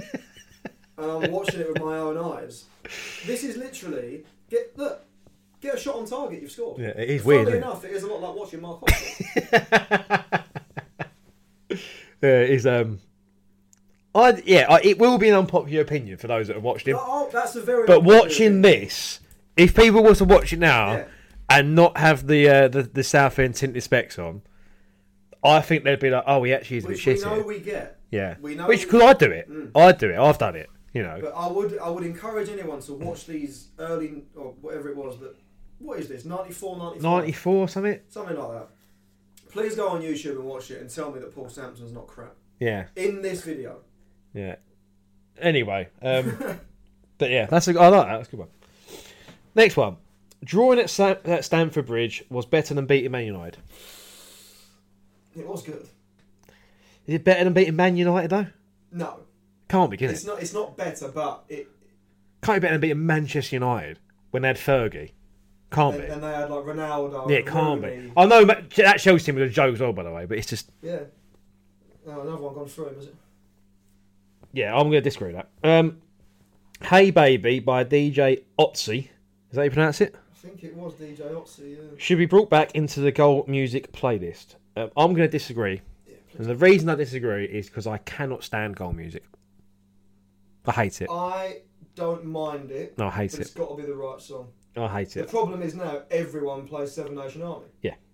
And I'm watching it with my own eyes. This is literally get look, get a shot on target. You've scored. Yeah, it is Funnily weird, isn't it? enough, it is a lot like watching Mark Hodgson. Yeah, it's um, I yeah, I, it will be an unpopular opinion for those that have watched him. Oh, that's a very. But unpopular watching opinion. this, if people were to watch it now Yeah. and not have the uh, the the South End tinted specs on, I think they'd be like, "Oh, he actually is a bit which we shitty." know we get. Yeah, we know which we- because I do it, Mm. I do it, I've done it. You know, But I would I would encourage anyone to watch these early or whatever it was that. What is this? ninety-four, ninety-five ninety-four something. Something like that. Please go on YouTube and watch it and tell me that Paul Sampson's not crap Yeah, in this video. yeah. Anyway, um, but yeah, that's a, I like that. That's a good one. Next one, drawing at, Sa- at Stamford Bridge was better than beating Man United. It was good. Is it better than beating Man United though? No, Can't be, can it's it? not. It's not better, but it. Can't be better than beating Manchester United when they had Fergie. Can't And, be. and they had like Ronaldo. Yeah, it can't Rooney. be. I know Ma- that Chelsea team was a joke as well, by the way, but it's just Yeah. Oh, another one gone through him, is it? yeah, I'm going to disagree with that. Um, Hey Baby by D J Otzi, is that how you pronounce it? I think it was D J Otzi. Yeah. Should be brought back into the goal music playlist. Um, I'm going to disagree, Yeah, and the reason I disagree is because I cannot stand goal music. I hate it. I don't mind it. No, I hate but it. It's got to be the right song. I hate The it. problem is now everyone plays Seven Nation Army.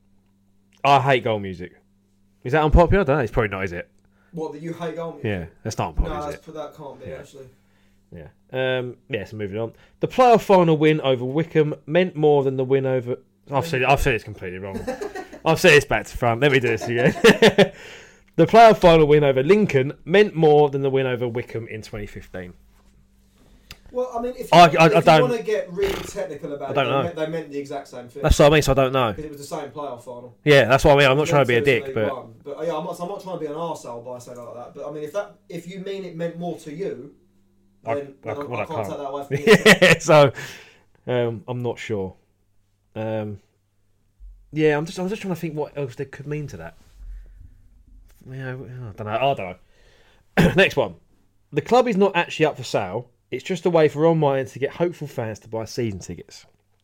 I hate goal music. Is that unpopular? I don't know. It's probably not, is it? What, that you hate goal music? Yeah, that's not No, unpopular, is that's, it? that can't be Yeah. actually. Yeah. Um, yeah, so moving on. The playoff final win over Wickham meant more than the win over... I've said, I've said it's completely wrong. I've said it's back to front. Let me do this again. The playoff final win over Lincoln meant more than the win over Wickham in twenty fifteen. Well, I mean, if you, I- I- I if don't- you want to get really technical about I don't it, know. They, meant, they meant the exact same thing. That's what I mean, so I don't know. Because it was the same playoff final. Yeah, that's what I mean. I'm not trying to be a League dick, but... One. But uh, yeah, I'm not, I'm not trying to be an arsehole by saying like that. But I mean, if that, if you mean it meant more to you, I- then I- then I, well, I I can't can't. take that away from you. Yeah, so um, I'm not sure. Um, yeah, I'm just I'm just trying to think what else they could mean to that. Yeah, I don't know. I don't know. Next one. The club is not actually up for sale. It's just a way for Ron Myers to get hopeful fans to buy season tickets.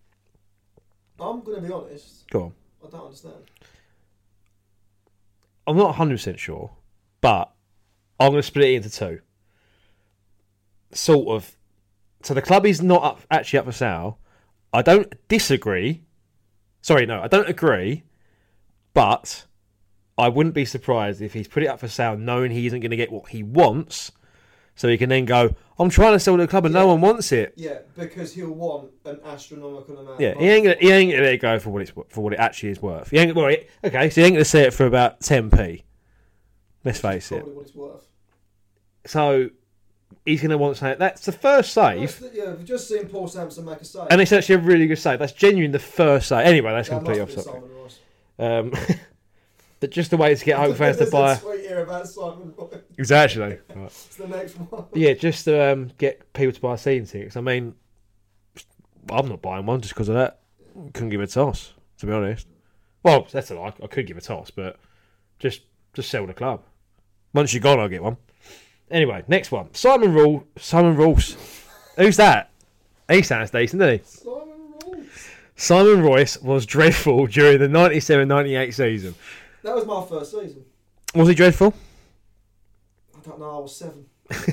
I'm going to be honest. Go on. I don't understand. I'm not one hundred percent sure, but I'm going to split it into two. sort of. So the club is not up, actually up for sale. I don't disagree. Sorry, no, I don't agree. But I wouldn't be surprised if he's put it up for sale knowing he isn't going to get what he wants. So he can then go, I'm trying to sell the club and Yeah. no one wants it. Yeah, because he'll want an astronomical amount. Yeah, of he money. ain't gonna, he ain't gonna let it go for what it's for what it actually is worth. He ain't well, he- okay, so he ain't gonna sell it for about ten p. Let's face it. Probably what it's worth. So he's gonna want something. That's the first That's save, the- yeah, we've just seen Paul Sampson make a save. and it's actually a really good save. That's genuine the first save. Anyway, that's That completely must off be topic. Simon Royce. Um, but just the way to get home fans to There's buy. a tweet here about Simon Royce. Exactly. Right. It's the next one. Yeah, just to um, get people to buy season tickets. I mean, I'm not buying one just because of that. Couldn't give a toss, to be honest. Well, that's a lie. I could give a toss, but just just sell the club. Once you're gone, I'll get one. Anyway, next one. Simon Rule. Simon Royce. Who's that? He sounds decent, doesn't he? Simon Royce. Simon Royce was dreadful during the ninety-seven ninety-eight season. That was my first season. Was he dreadful? I don't know, I was seven.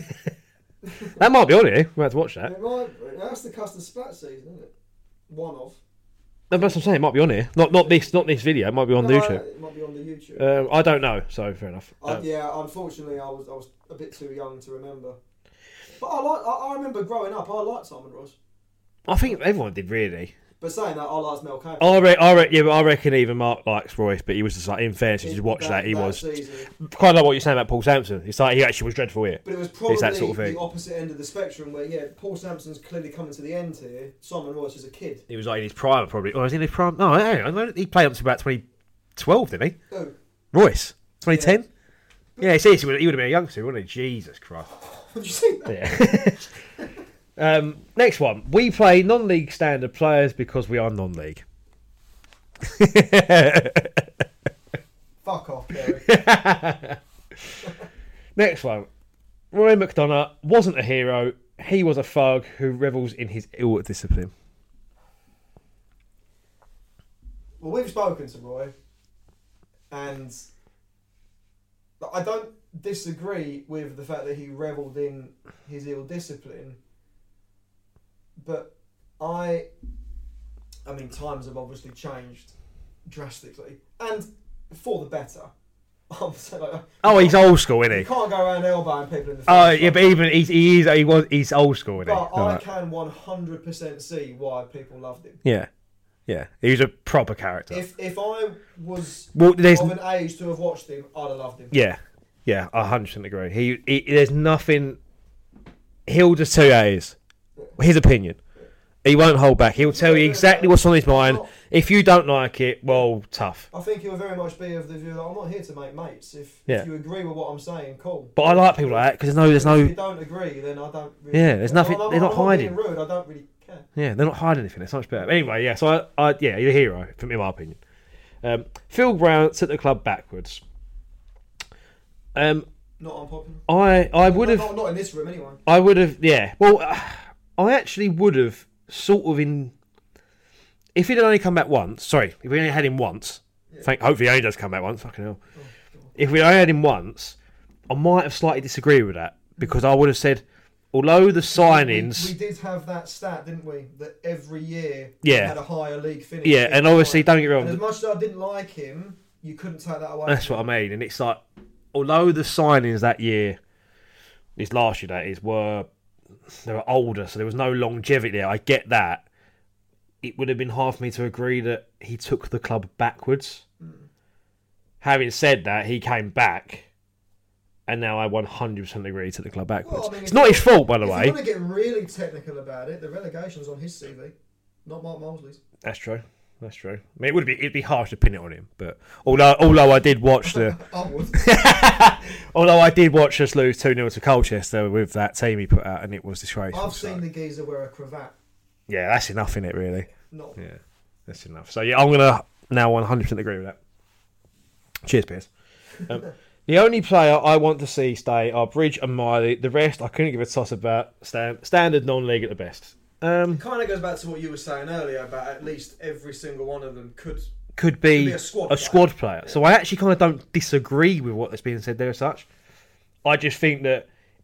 That might be on here. We'll have to watch that. It might, that's the Custard Splat season, isn't it? One of. No, that's what I'm saying. It might be on here. Not not this not this video. It might be on No, YouTube. It might be on the YouTube. Um, I don't know. So fair enough. I, Um, yeah, unfortunately, I was I was a bit too young to remember. But I like. I, I remember growing up. I liked Simon Royce. I think everyone did really. But saying that, I liked Mel Campbell. I re- I re- yeah, but I reckon even Mark likes Royce, but he was just like in fairness, if you watch that, he was season. kind of like what you're saying about Paul Sampson. It's like he actually was dreadful here. But it was probably that sort of thing. the opposite end of the spectrum where, yeah, Paul Sampson's clearly coming to the end here. Simon Royce is a kid. He was like in his prime probably. Or was he in his prime? No, hang on, he played up to about twenty twelve, didn't he? Oh, Royce, twenty ten. Yeah, yeah seriously, he would have been a youngster, wouldn't he? Jesus Christ. have you seen that? Yeah. um, next one. We play non-league standard players because we are non-league. Fuck off, Gary. Next one. Roy McDonough wasn't a hero. He was a thug who revels in his ill discipline. Well, we've spoken to Roy, and I don't disagree with the fact that he revelled in his ill discipline, but I, I mean, times have obviously changed drastically, and for the better. I'm saying, like, Oh, he's old school, isn't you he? can't go around elbowing people in the face. Oh, yeah, but even he's, he is he was he's old school, isn't he? But I Right. can one hundred percent see why people loved him. Yeah, yeah, he was a proper character. If if I was well, there's of an age to have watched him, I'd have loved him. yeah, yeah, I hundred percent agree. He, he there's nothing. He'll just tell you how it is. His opinion. He won't hold back. He'll tell you exactly what's on his mind. If you don't like it, well, tough. I think he'll very much be of the view that I'm not here to make mates. If, Yeah. if you agree with what I'm saying, cool. But I like people like that because there's no, there's If you no, don't agree, then I don't really Yeah, there's nothing- I'm, I'm, they're not I'm hiding. Being rude, I don't really care. yeah, they're not hiding anything. It's much better. Anyway, yeah. So I, I yeah, he's a hero, from in my opinion. Um, Phil Brown took the club backwards. Um, Not unpopular. I, I would not, have. Not, not in this room, anyway. I would have, yeah. Well, uh, I actually would have sort of in. If he'd only come back once, sorry, if we only had him once, Yeah. thank, hopefully he only does come back once, fucking hell. Oh, God. If we only had him once, I might have slightly disagreed with that because I would have said, although the signings. We, we did have that stat, didn't we? That every year Yeah. he had a higher league finish. Yeah, and obviously, don't get me wrong, And as much as I didn't like him, you couldn't take that away. that's from what I him. mean. And it's like, although the signings that year, this last year that is, were they were older, so there was no longevity there. I get that. It would have been hard for me to agree that he took the club backwards. Mm. Having said that, he came back, and now I one hundred percent agree he took the club backwards. Well, I mean, it's if not you- his fault, by the If way. you want to get really technical about it, the relegation's on his C V, not Mark Molesley's. That's true. That's true. I mean, it would be it'd be harsh to pin it on him, but although although I did watch the I would. although I did watch us lose two nil to Colchester with that team he put out, and it was disgraceful. I've so- seen the geezer wear a cravat. Yeah, that's enough in it, really. Not. Yeah, that's enough. So yeah, I'm gonna now one hundred percent agree with that. Cheers, Piers. Um, the only player I want to see stay are Bridge and Miley. The rest I couldn't give a toss about. Stand, standard non-league at the best. Um, Kind of goes back to what you were saying earlier about at least every single one of them could. could be, be a squad a player. squad player. Yeah. So I actually kind of don't disagree with what that's being said there as such. I just think that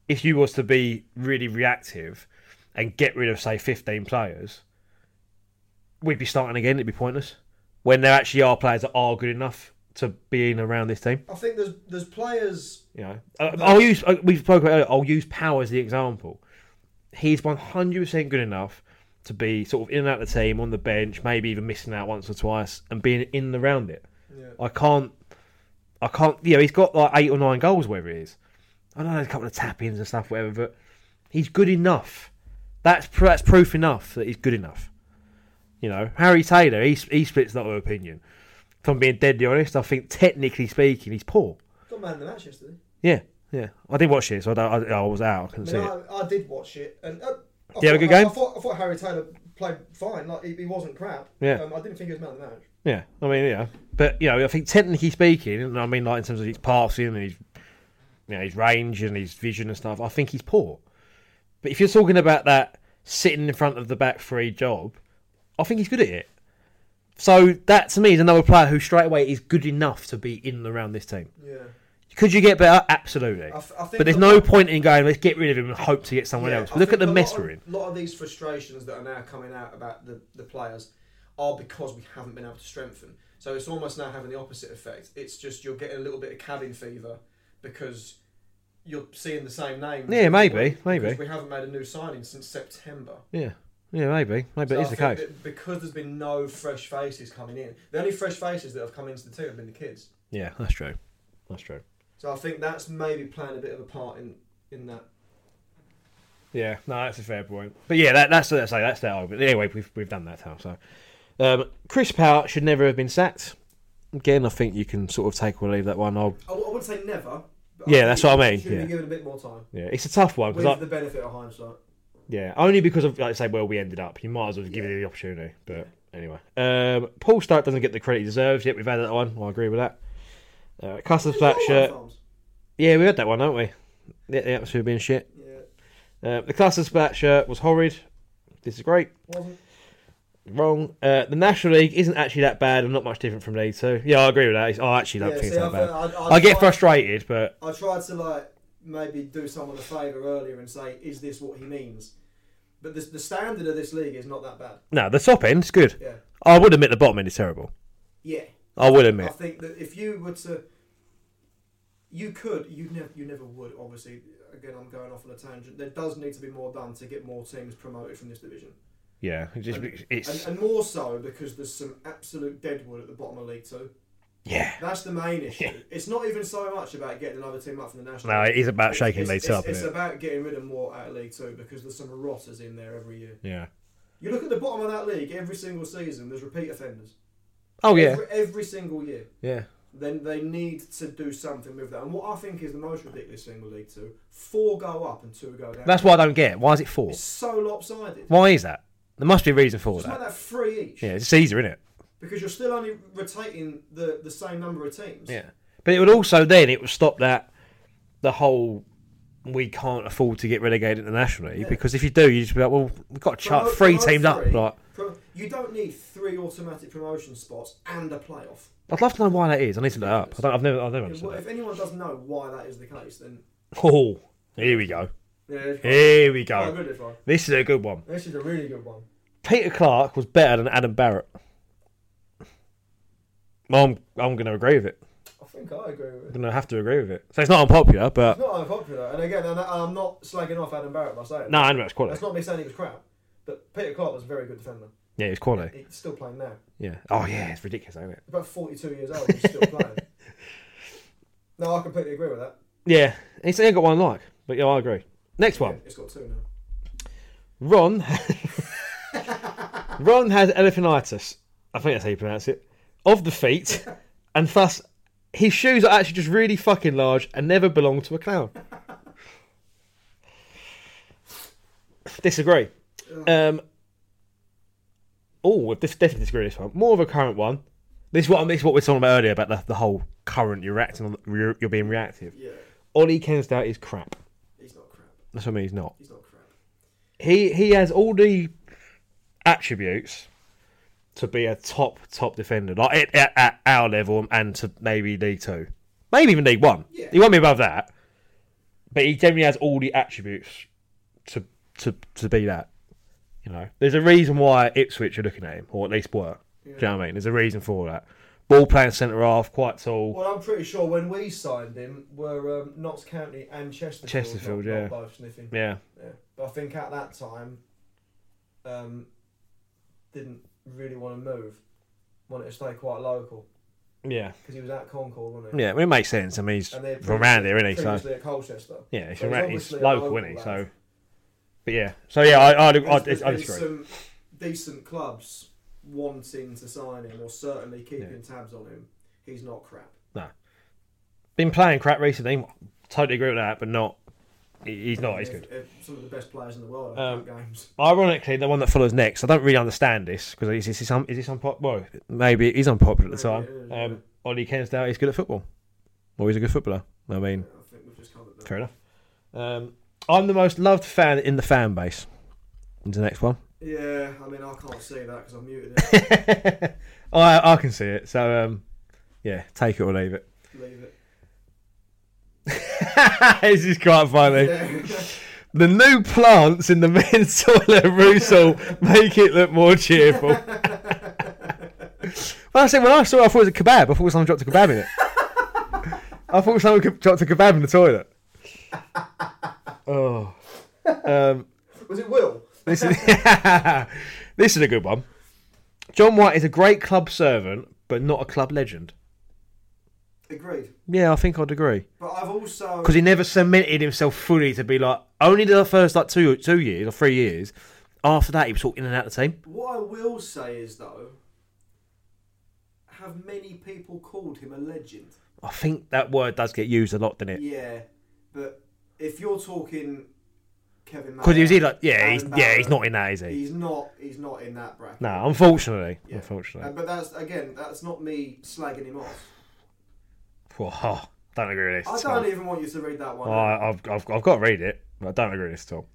if you was to be really reactive and get rid of, say, fifteen players, we'd be starting again. It'd be pointless. When there actually are players that are good enough to be in around this team. I think there's there's players. You know, uh, I'll use. Uh, we've spoken about earlier, I'll use Power as the example. He's one hundred percent good enough to be sort of in and out of the team, on the bench, maybe even missing out once or twice, and being in and around it. Yeah. I can't. I can't. You know, he's got like eight or nine goals, whatever it is. I know there's a couple of tap-ins and stuff, whatever, but he's good enough. That's pr- that's proof enough that he's good enough. You know, Harry Taylor, he he splits that with opinion. If I'm being deadly honest, I think technically speaking, he's poor. Got man of the match yesterday. Yeah, yeah. I did watch it, so I, don't, I, I was out. I couldn't I, see mean, it. I, I did watch it, and uh, I Did you have a good game? I, I, thought, I thought Harry Taylor played fine. Like he, he wasn't crap. Yeah. Um, I didn't think he was man of the match. Yeah, I mean, yeah. But, you know, I think technically speaking, and I mean, like, in terms of his passing and his, you know, his range and his vision and stuff, I think he's poor. But if you're talking about that sitting in front of the back three job, I think he's good at it. So that, to me, is another player who straight away is good enough to be in and around this team. Yeah. Could you get better? Absolutely. I f- I think but there's a no lot- point in going, let's get rid of him and hope to get someone Yeah, else. I Look at think the a mess lot we're in. of- A lot of these frustrations that are now coming out about the, the players are because we haven't been able to strengthen. So it's almost now having the opposite effect. It's just you're getting a little bit of cabin fever because you're seeing the same names. Yeah, maybe, because maybe. we haven't made a new signing since September. Yeah, yeah, maybe. Maybe So it is I the think case. that because there's been no fresh faces coming in. The only fresh faces that have come into the team have been the kids. Yeah, that's true. That's true. So I think that's maybe playing a bit of a part in, in that. Yeah, no, that's a fair point. But yeah, that, that's that's that's that argument. Anyway, we've we've done that now. So, um, Chris Power should never have been sacked. Again, I think you can sort of take or leave that one. I'll, I, I wouldn't say never. But Yeah, I that's think what I he mean, Should yeah. be given a bit more time. yeah, it's a tough one With because the benefit of hindsight. yeah, only because of like I say where we ended up. You might as well give Yeah. it the opportunity. But anyway, um, Paul Stark doesn't get the credit he deserves yet. We've had that one. I agree with that. Uh, Custard flat shirt. Yeah, we had that one, haven't we? The, the atmosphere being shit. Yeah, Uh, the Custard Splat shirt was horrid. Disagree. wasn't. Wrong. Uh, the National League isn't actually that bad and not much different from League Two. Yeah, I agree with that. It's- I actually don't Yeah, think see, it's that I, bad. I, I, I get tried- frustrated, but I tried to like maybe do someone a favour earlier and say, "Is this what he means?" But the, the standard of this league is not that bad. no, the top end's good. Yeah, I would admit the bottom end is terrible. yeah. I would I admit. think that if you were to, you could, you never, you never would. Obviously, again, I'm going off on a tangent. There does need to be more done to get more teams promoted from this division, Yeah, it just, and, it's and, and more so because there's some absolute deadwood at the bottom of League Two. yeah. That's the main issue. Yeah. It's not even so much about getting another team up from the national. No, League. it is about It's- shaking it's, League it's, Two up, It's isn't it? about getting rid of more out of League Two because there's some rotters in there every year. Yeah. You look at the bottom of that league every single season. There's repeat offenders. Oh yeah. Every, every single year. Yeah. Then they need to do something with that. And what I think is the most ridiculous thing with League Two: four go up and two go down. That's what I don't get. Why is it four? It's so lopsided. Why is that? There must be a reason for Just make that. that three each. Yeah, it's easier, isn't it? Because you're still only rotating the, the same number of teams. Yeah. But it would also then it would stop that the whole we can't afford to get relegated internationally Yeah. because if you do, you just be like, well, we've got to chart Promote- three promote teams up. three. Like, Pro- You don't need three automatic promotion spots and a playoff. I'd love to know why that is. I need to look that up. I don't, I've never, I've never Yeah, understood well, if that. anyone doesn't know why that is the case, then Oh, here we go. yeah, it's fine. Here we Oh, go. good, it's fine. This is a good one. This is a really good one. Peter Clark was better than Adam Barrett. Well, I'm, I'm going to agree with it. I think I agree with I'm it. going to have to agree with it. So it's not unpopular, but It's not unpopular, and again, and I- I'm not slagging off Adam Barrett by saying no, that. I know it's quality. That's not me saying he was crap, but Peter Clark was a very good defender. Yeah, it's quality. He's still playing now. Yeah. Oh yeah, it's ridiculous, isn't it? He's about forty-two years old. He's still playing. No, I completely agree with that. Yeah, he's ain't got one like, but yeah, I agree. Next Yeah, one, it's got two now. Ron. Ron has elephantitis. I think that's how you pronounce it. Of the feet, and thus his shoes are actually just really fucking large and never belong to a clown. Disagree. Um. Oh, we've def- definitely disagree with this one. More of a current one. This is what this is what we were talking about earlier about the, the whole current. You're reacting. On, you're, you're being reactive. Yeah, Ollie Kensdale is crap. he's not crap. That's what I mean. He's not. He's not crap. He he has all the attributes to be a top top defender, like at, at, at our level and to maybe League Two, maybe even League One. Yeah. He won't be above that. but he generally has all the attributes to to to be that. You know, there's a reason why Ipswich are looking at him, or at least were. Yeah. Do you know what I mean? There's a reason for that. Ball playing centre half, quite tall. Well, I'm pretty sure when we signed him, were um, Notts County and Chesterfield. Chesterfield, not, yeah. Not both sniffing. Yeah. yeah. But I think at that time, um, didn't really want to move. Wanted to stay quite local. Yeah. Because he was at Concord, wasn't he? Yeah, well, it makes sense. I mean, he's from around here, isn't he? Previously so, at Colchester. Yeah, he's, so from he's, he's local, local, isn't he? lad. So, but yeah. So, yeah, I, I, I, I, I, there's, I there's disagree. some decent clubs wanting to sign him or certainly keeping yeah. tabs on him. He's not crap. No. Been playing crap recently. Totally agree with that, but not. He's not. He's good. Some of the best players in the world um, have games. Ironically, the one that follows next, I don't really understand this because is this un, is this unpopular? Well, maybe it is unpopular at the time. Is, um, yeah. Ollie Kensdale, he's good at football. Well, he's a good footballer. I mean, yeah, I think we've just covered that. Fair enough. Um, I'm the most loved fan in the fan base. Into the next one. Yeah, I mean, I can't see that because I've muted it. I I can see it. So um, yeah, take it or leave it. Leave it. This is quite funny. Yeah. The new plants in the men's toilet at Russell make it look more cheerful. Well, I said when I saw it, I thought it was a kebab. I thought someone dropped a kebab in it. I thought someone dropped a kebab in the toilet. Oh. Um, Was it Will? This is, this is a good one. John White is a great club servant, but not a club legend. Agreed. Yeah, I think I'd agree. But I've also... Because he never cemented himself fully to be like... Only the first like two two years or three years. After that, he was sort of in and out of the team. What I will say is, though, have many people called him a legend? I think that word does get used a lot, doesn't it? Yeah, but if you're talking Kevin Mayer... Because he was either like... Yeah, he's, Barrett, yeah, he's not in that, is he? He's not, he's not in that bracket. No, unfortunately. Yeah. Unfortunately. Uh, but that's, again, that's not me slagging him off. Oh, don't agree with this. I don't even want you to read that one. Oh, I've, I've, I've got to read it, but I don't agree with this at all.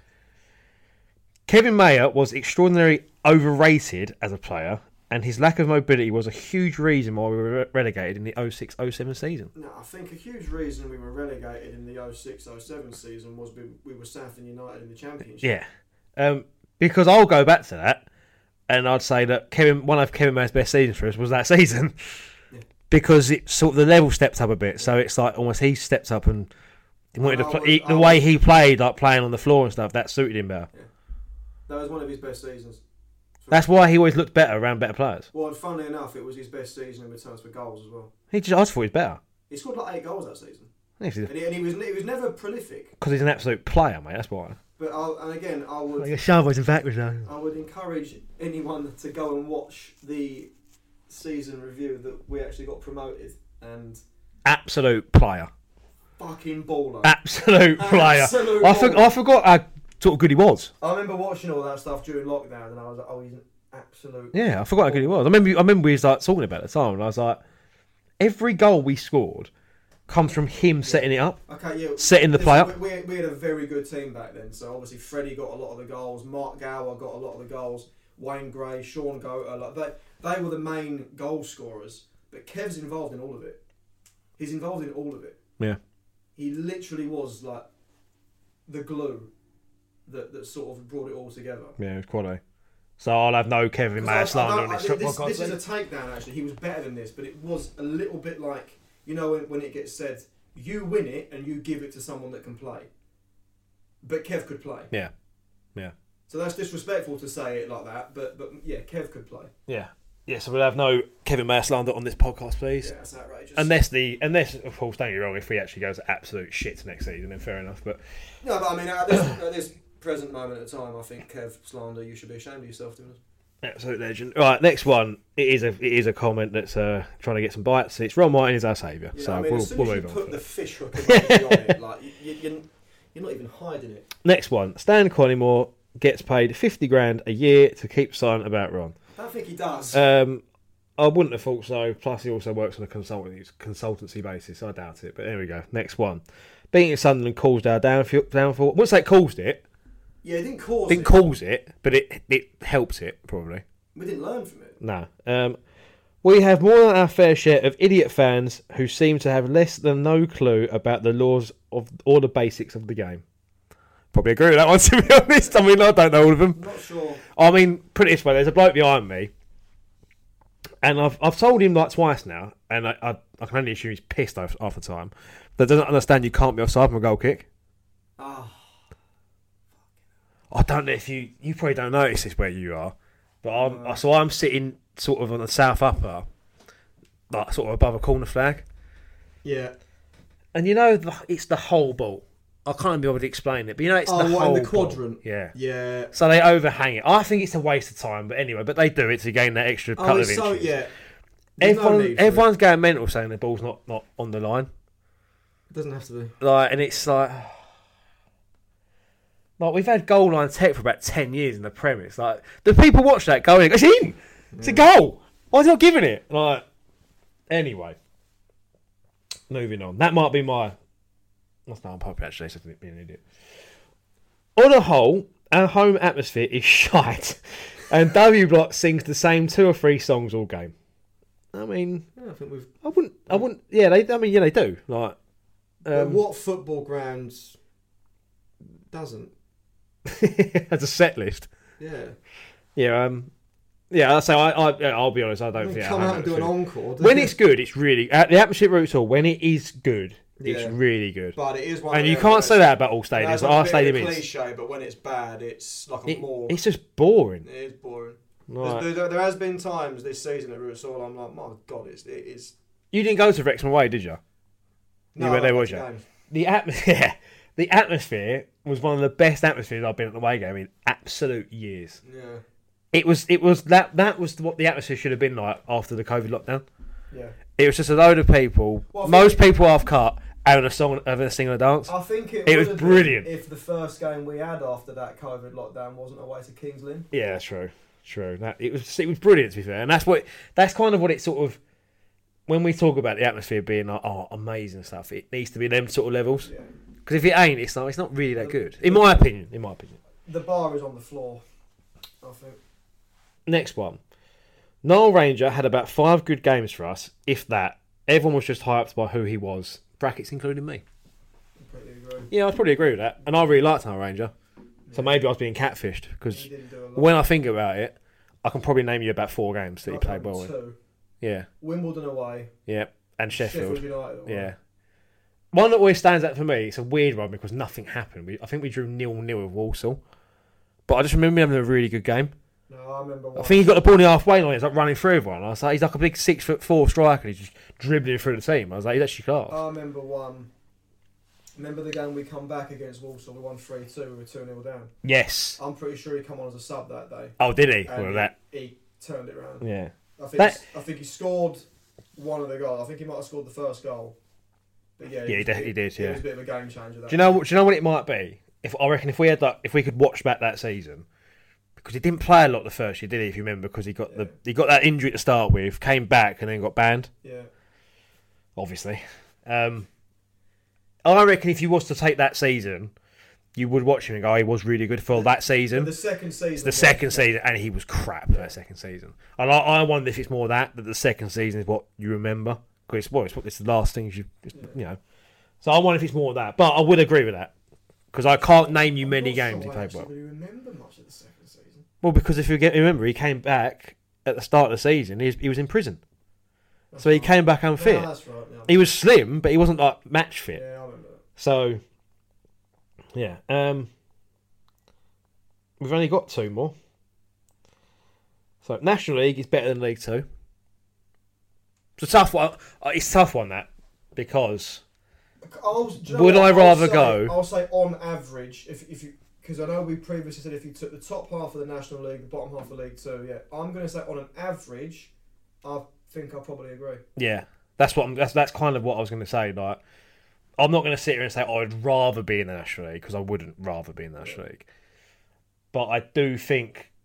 Kevin Mayer was extraordinarily overrated as a player, and his lack of mobility was a huge reason why we were relegated in the oh six oh seven season. No, I think a huge reason we were relegated in the oh six oh seven season was we, we were Southend United in the Championship. Yeah, um, because I'll go back to that, and I'd say that Kevin, one of Kevin Mayer's best seasons for us was that season. Because it sort of the level stepped up a bit, so it's like almost he stepped up and he wanted to play, was, he, the was, way he played, like playing on the floor and stuff, that suited him better. Yeah. That was one of his best seasons. So That's why he always looked better around better players. Well, funnily enough, it was his best season in returns for goals as well. He just, I just thought he was better. He scored like eight goals that season, Because and he, and he was he was never prolific. he's an absolute player, mate. That's why. But I'll, and again, I would Like sideways and backwards now. I would encourage anyone to go and watch the season review that we actually got promoted. And Absolute player. fucking baller. Absolute player. Absolute I, for, baller. I forgot how sort of good he was. I remember watching all that stuff during lockdown, and I was like, "Oh, he's an absolute." Yeah, I forgot how good he was. I remember. I remember we was like talking about it at the time, and I was like, every goal we scored comes from him yeah. setting it up. Okay, yeah. Setting the play up. We, we, we had a very good team back then. So obviously Freddie got a lot of the goals. Mark Gower got a lot of the goals. Wayne Gray, Sean Goater, like they they were the main goal scorers. But Kev's involved in all of it. He's involved in all of it. Yeah. He literally was like the glue that, that sort of brought it all together. Yeah, it was quality. So I'll have no Kevin Mayer slander on this football This, this is a takedown, actually. He was better than this, but it was a little bit like, you know, when, when it gets said, you win it and you give it to someone that can play. But Kev could play. Yeah. Yeah. So that's disrespectful to say it like that, but but yeah, Kev could play. Yeah. Yeah, so we'll have no Kevin Mayer slander on this podcast, please. Yeah, that's outrageous. Unless the unless of course, don't get me wrong, if we actually go to absolute shit next season, then fair enough. But no, but I mean, at this, at this present moment of time, I think Kev slander, you should be ashamed of yourself, to be honest. Absolute legend. Right, next one. It is a it is a comment that's uh, trying to get some bites. It's Ron Martin is our saviour, Yeah, so I mean, we'll, as soon we'll as you move on. put the fish hook emoji on it, like you, you, you're not even hiding it. Next one. Stan Collymore gets paid fifty grand a year to keep silent about Ron. I don't think he does. Um, I wouldn't have thought so. Plus, he also works on a consultancy consultancy basis. So I doubt it. But there we go. Next one. Beating Sunderland caused our downfall. downfall. I wouldn't say it caused it. Yeah, it didn't cause Didn't it. cause it, but it it helps it probably. We didn't learn from it. No. Um, We have more than our fair share of idiot fans who seem to have less than no clue about the laws of or the basics of the game. Probably agree with that one, to be honest. I mean, I don't know all of them. I'm not sure. I mean, put it this way, there's a bloke behind me, and I've I've told him like twice now, and I I, I can only assume he's pissed half, half the time, that doesn't understand you can't be offside from a goal kick. Oh. I don't know if you... You probably don't notice this where you are, but I'm... No. So I'm sitting sort of on the south upper, like sort of above a corner flag. Yeah. And you know, it's the whole ball. I can't be able to explain it, but you know, it's oh, the what, whole in the quadrant? Ball. Yeah. Yeah. So they overhang it. I think it's a waste of time, but anyway, but they do it to gain that extra couple oh, of inches. So, yeah. There's Everyone, no need for everyone's it. going mental saying the ball's not, not on the line. It doesn't have to be. Like, and it's like... Like, we've had goal line tech for about ten years in the Premier. It's like, do people watch that going, it's in! It's a goal! Why is he not giving it? Like, anyway. Moving on. That might be my... That's not unpopular, actually. It's just being an idiot. On a whole, our home atmosphere is shite. And W Block sings the same two or three songs all game. I mean... Yeah, I think we've... I wouldn't... I wouldn't... Yeah, they, I mean, yeah, they do. Like... Um, Um, what football grounds doesn't? As a set list. Yeah. Yeah, um, yeah. So I, I, yeah, I'll be honest. I don't They think come I out and do an encore. When it's good, it's really at the atmosphere Roots Hall. When it is good, it's Yeah. really good. But it is one. And of you them can't where say that about all stadiums. That's But like our a bit stadium of a is. cliche, but when it's bad, it's like a It, more. it's just boring. It is boring. Like, There's- There, there has been times this season at Roots Hall. I'm like, my God, it's it is. you didn't go to Wrexham away, did you? No, You went I there, went was to you? games. The atmosphere, the atmosphere was one of the best atmospheres I've been at the away game in absolute years. Yeah. It was, it was that that was what the atmosphere should have been like after the COVID lockdown. Yeah. It was just a load of people, Well, I most think- people half cut, having a song, having a sing and a dance. I think it, It would was have been brilliant. if the first game we had after that COVID lockdown wasn't away to Kings Lynn. Yeah, true, true. That it was, it was brilliant to be fair, and that's what, that's kind of what it sort of. When we talk about the atmosphere being like, oh, amazing stuff, it needs to be them sort of levels. Yeah. Because if it ain't, it's not, it's not really that good, in my opinion. In my opinion. The bar is on the floor, I think. Next one, Noel Ranger had about five good games for us, if that. Everyone was just hyped by who he was, brackets including me. Completely agree. Yeah, I'd probably agree with that, and I really liked Noel Ranger. So Yeah. maybe I was being catfished because He didn't do a lot. when I think about it, I can probably name you about four games that he Like, played well in. two. Yeah, Wimbledon away. yeah, and Sheffield. United away. Yeah. One that always stands out for me, it's a weird one because nothing happened. We, I think we drew nil nil with Walsall. But I just remember having a really good game. No, I remember. I think he got the ball in the halfway line, he's like running through everyone. I was like, he's like a big six foot four striker, and he's just dribbling through the team. I was like, he's actually class. I remember one. Remember the game we come back against Walsall? We won three two. We were two nil down. Yes. I'm pretty sure he come on as a sub that day. Oh, did he? And Well, that. he turned it around. Yeah. I think. That- he, I think he scored one of the goals. I think he might have scored the first goal. But yeah, Yeah, he was- definitely did, It yeah. was a bit of a game changer. That Do you know? Do you know what it might be? If I reckon if we had like, if we could watch back that season, because he didn't play a lot the first year, did he? If you remember, because he got Yeah. the he got that injury to start with, came back and then got banned. Yeah. Obviously. Um, I reckon if you was to take that season, you would watch him and go, oh, he was really good for that season. And the second season. It's the second season, and he was crap for that second season. And I, I wonder if it's more that, that the second season is what you remember. Because it's, well, it's, what- it's the last things you, it's, you know. So I wonder if it's more of that. But I would agree with that. Because I can't name you many I'm not games sure he I played actually well. really remember much of the second season. Well, because if you get remember, he came back at the start of the season, he was, he was in prison. So he came back unfit. Yeah, that's right. Yeah. He was slim, but he wasn't like match fit. Yeah, I remember that. So, yeah. Um, we've only got two more. So, National League is better than League Two. It's a tough one. Uh, It's a tough one, that. Because, I'll, do you know Would what? I I'll rather say- go- I'll say on average, if if you because I know we previously said if you took the top half of the National League, the bottom half of League Two, yeah, I'm going to say on an average, I think I probably agree. yeah, that's what I'm, that's that's kind of what I was going to say. Like, I'm not going to sit here and say oh, I'd rather be in the National League because I wouldn't rather be in the National League. But I do think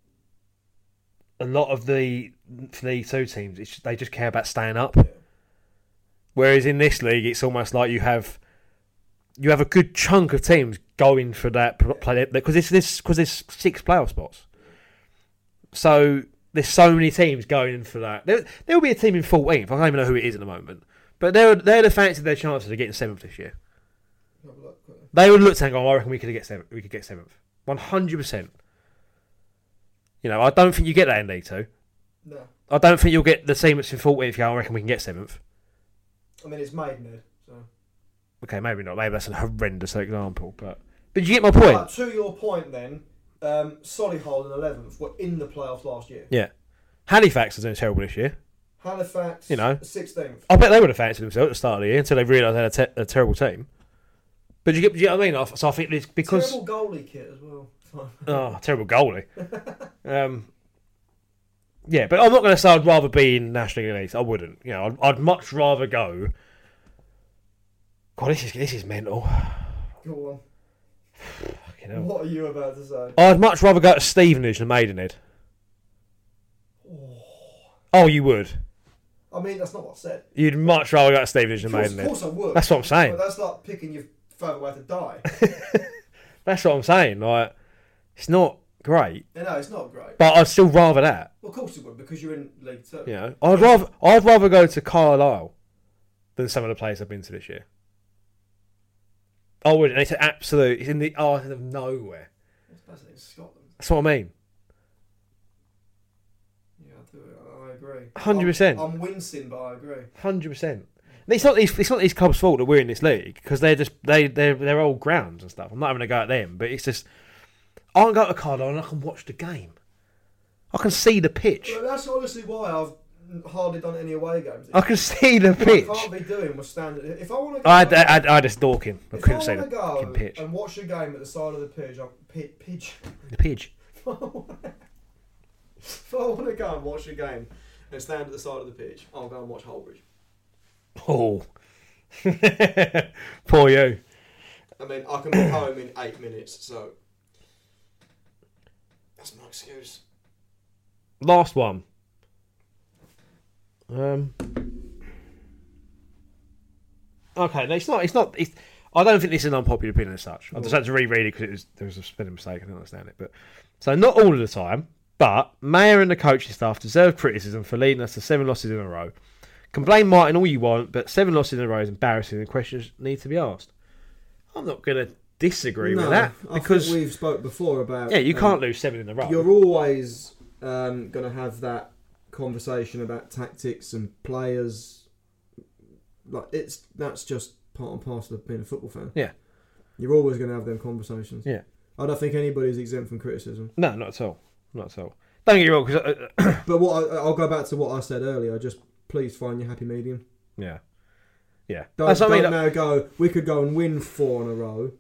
a lot of the League Two teams, it's, they just care about staying up. Yeah. Whereas in this league, it's almost like you have you have a good chunk of teams going for that play because it's this because there's six playoff spots. So there's so many teams going in for that. There will be a team in fourteenth. I don't even know who it is at the moment. But they're, they're the fancy their chances of getting seventh this year. They would look to and go, oh, I reckon we could get seventh. We could get seventh. one hundred percent. You know, I don't think you get that in League Two. No. I don't think you'll get the team that's in fourteenth. Yeah, I reckon we can get seventh. I mean, it's Maidenhead, so. Okay, maybe not. Maybe that's a horrendous example. But but you get my point. But to your point then, um, Solihull and eleventh were in the playoffs last year. Yeah. Halifax is doing terrible this year. Halifax, you know, sixteenth. I bet they would have fancied themselves at the start of the year until they realised they had a, te- a terrible team. But you get, do you know what I mean? So I think it's because terrible goalie kit as well. Oh, terrible goalie. um, yeah, but I'm not going to say I'd rather be in National League East. I wouldn't. You know, I'd, I'd much rather go. God, this is this is mental. Go on. Fucking hell. What are you about to say? I'd much rather go to Stevenage than Maidenhead. Oh. oh, you would. I mean, that's not what I said. You'd much rather go to Stevenage than Of course, Maidenhead. of course I would. That's what I'm saying. But that's like picking your further way to die. That's what I'm saying. Like, it's not great. Yeah, no, it's not great. But I'd still rather that. Well, of course you would, because you're in League Two. You know, I'd rather I'd rather go to Carlisle than some of the places I've been to this year. I would, and it's an absolute. It's in the arse of nowhere. It's basically in Scotland. That's what I mean. Yeah, I do. I agree. Hundred percent. I'm wincing, but I agree. Hundred percent. It's not these. It's not these clubs' fault that we're in this league because they're just they they they're old grounds and stuff. I'm not having a go at them, but it's just I can go to Carlisle and I can watch the game. I can see the pitch. Well, that's honestly why I've hardly done any away games. I can see the pitch. What I can't be doing was standing. If I want to go, I had, I had, I had a stalking. I if couldn't I see the want to go fucking pitch. and watch a game at the side of the pitch, I'll pit, pitch. The pitch. If I want to go and watch a game and stand at the side of the pitch, I'll go and watch Holbridge. Oh. Poor you. I mean, I can be home in eight minutes, so that's my excuse. Last one. Um. Okay, no, it's not. It's not. It's, I don't think this is an unpopular opinion as such. I just had to reread it because it was there was a spelling mistake. I didn't understand it, but so not all of the time. But Mayer and the coaching staff deserve criticism for leading us to seven losses in a row. Complain Martin all you want, but seven losses in a row is embarrassing and questions need to be asked. I'm not going to disagree no, with that because I think we've spoke before about yeah, you um, can't lose seven in a row. You're always um, going to have that conversation about tactics and players. Like it's that's just part and parcel of being a football fan. Yeah, you're always going to have them conversations. Yeah, I don't think anybody's exempt from criticism. No, not at all. Not at all. Don't get me wrong. Cause, uh, but what I, I'll go back to what I said earlier. Just please find your happy medium. Yeah, yeah. Don't, That's what don't I mean. now go. We could go and win four in a row,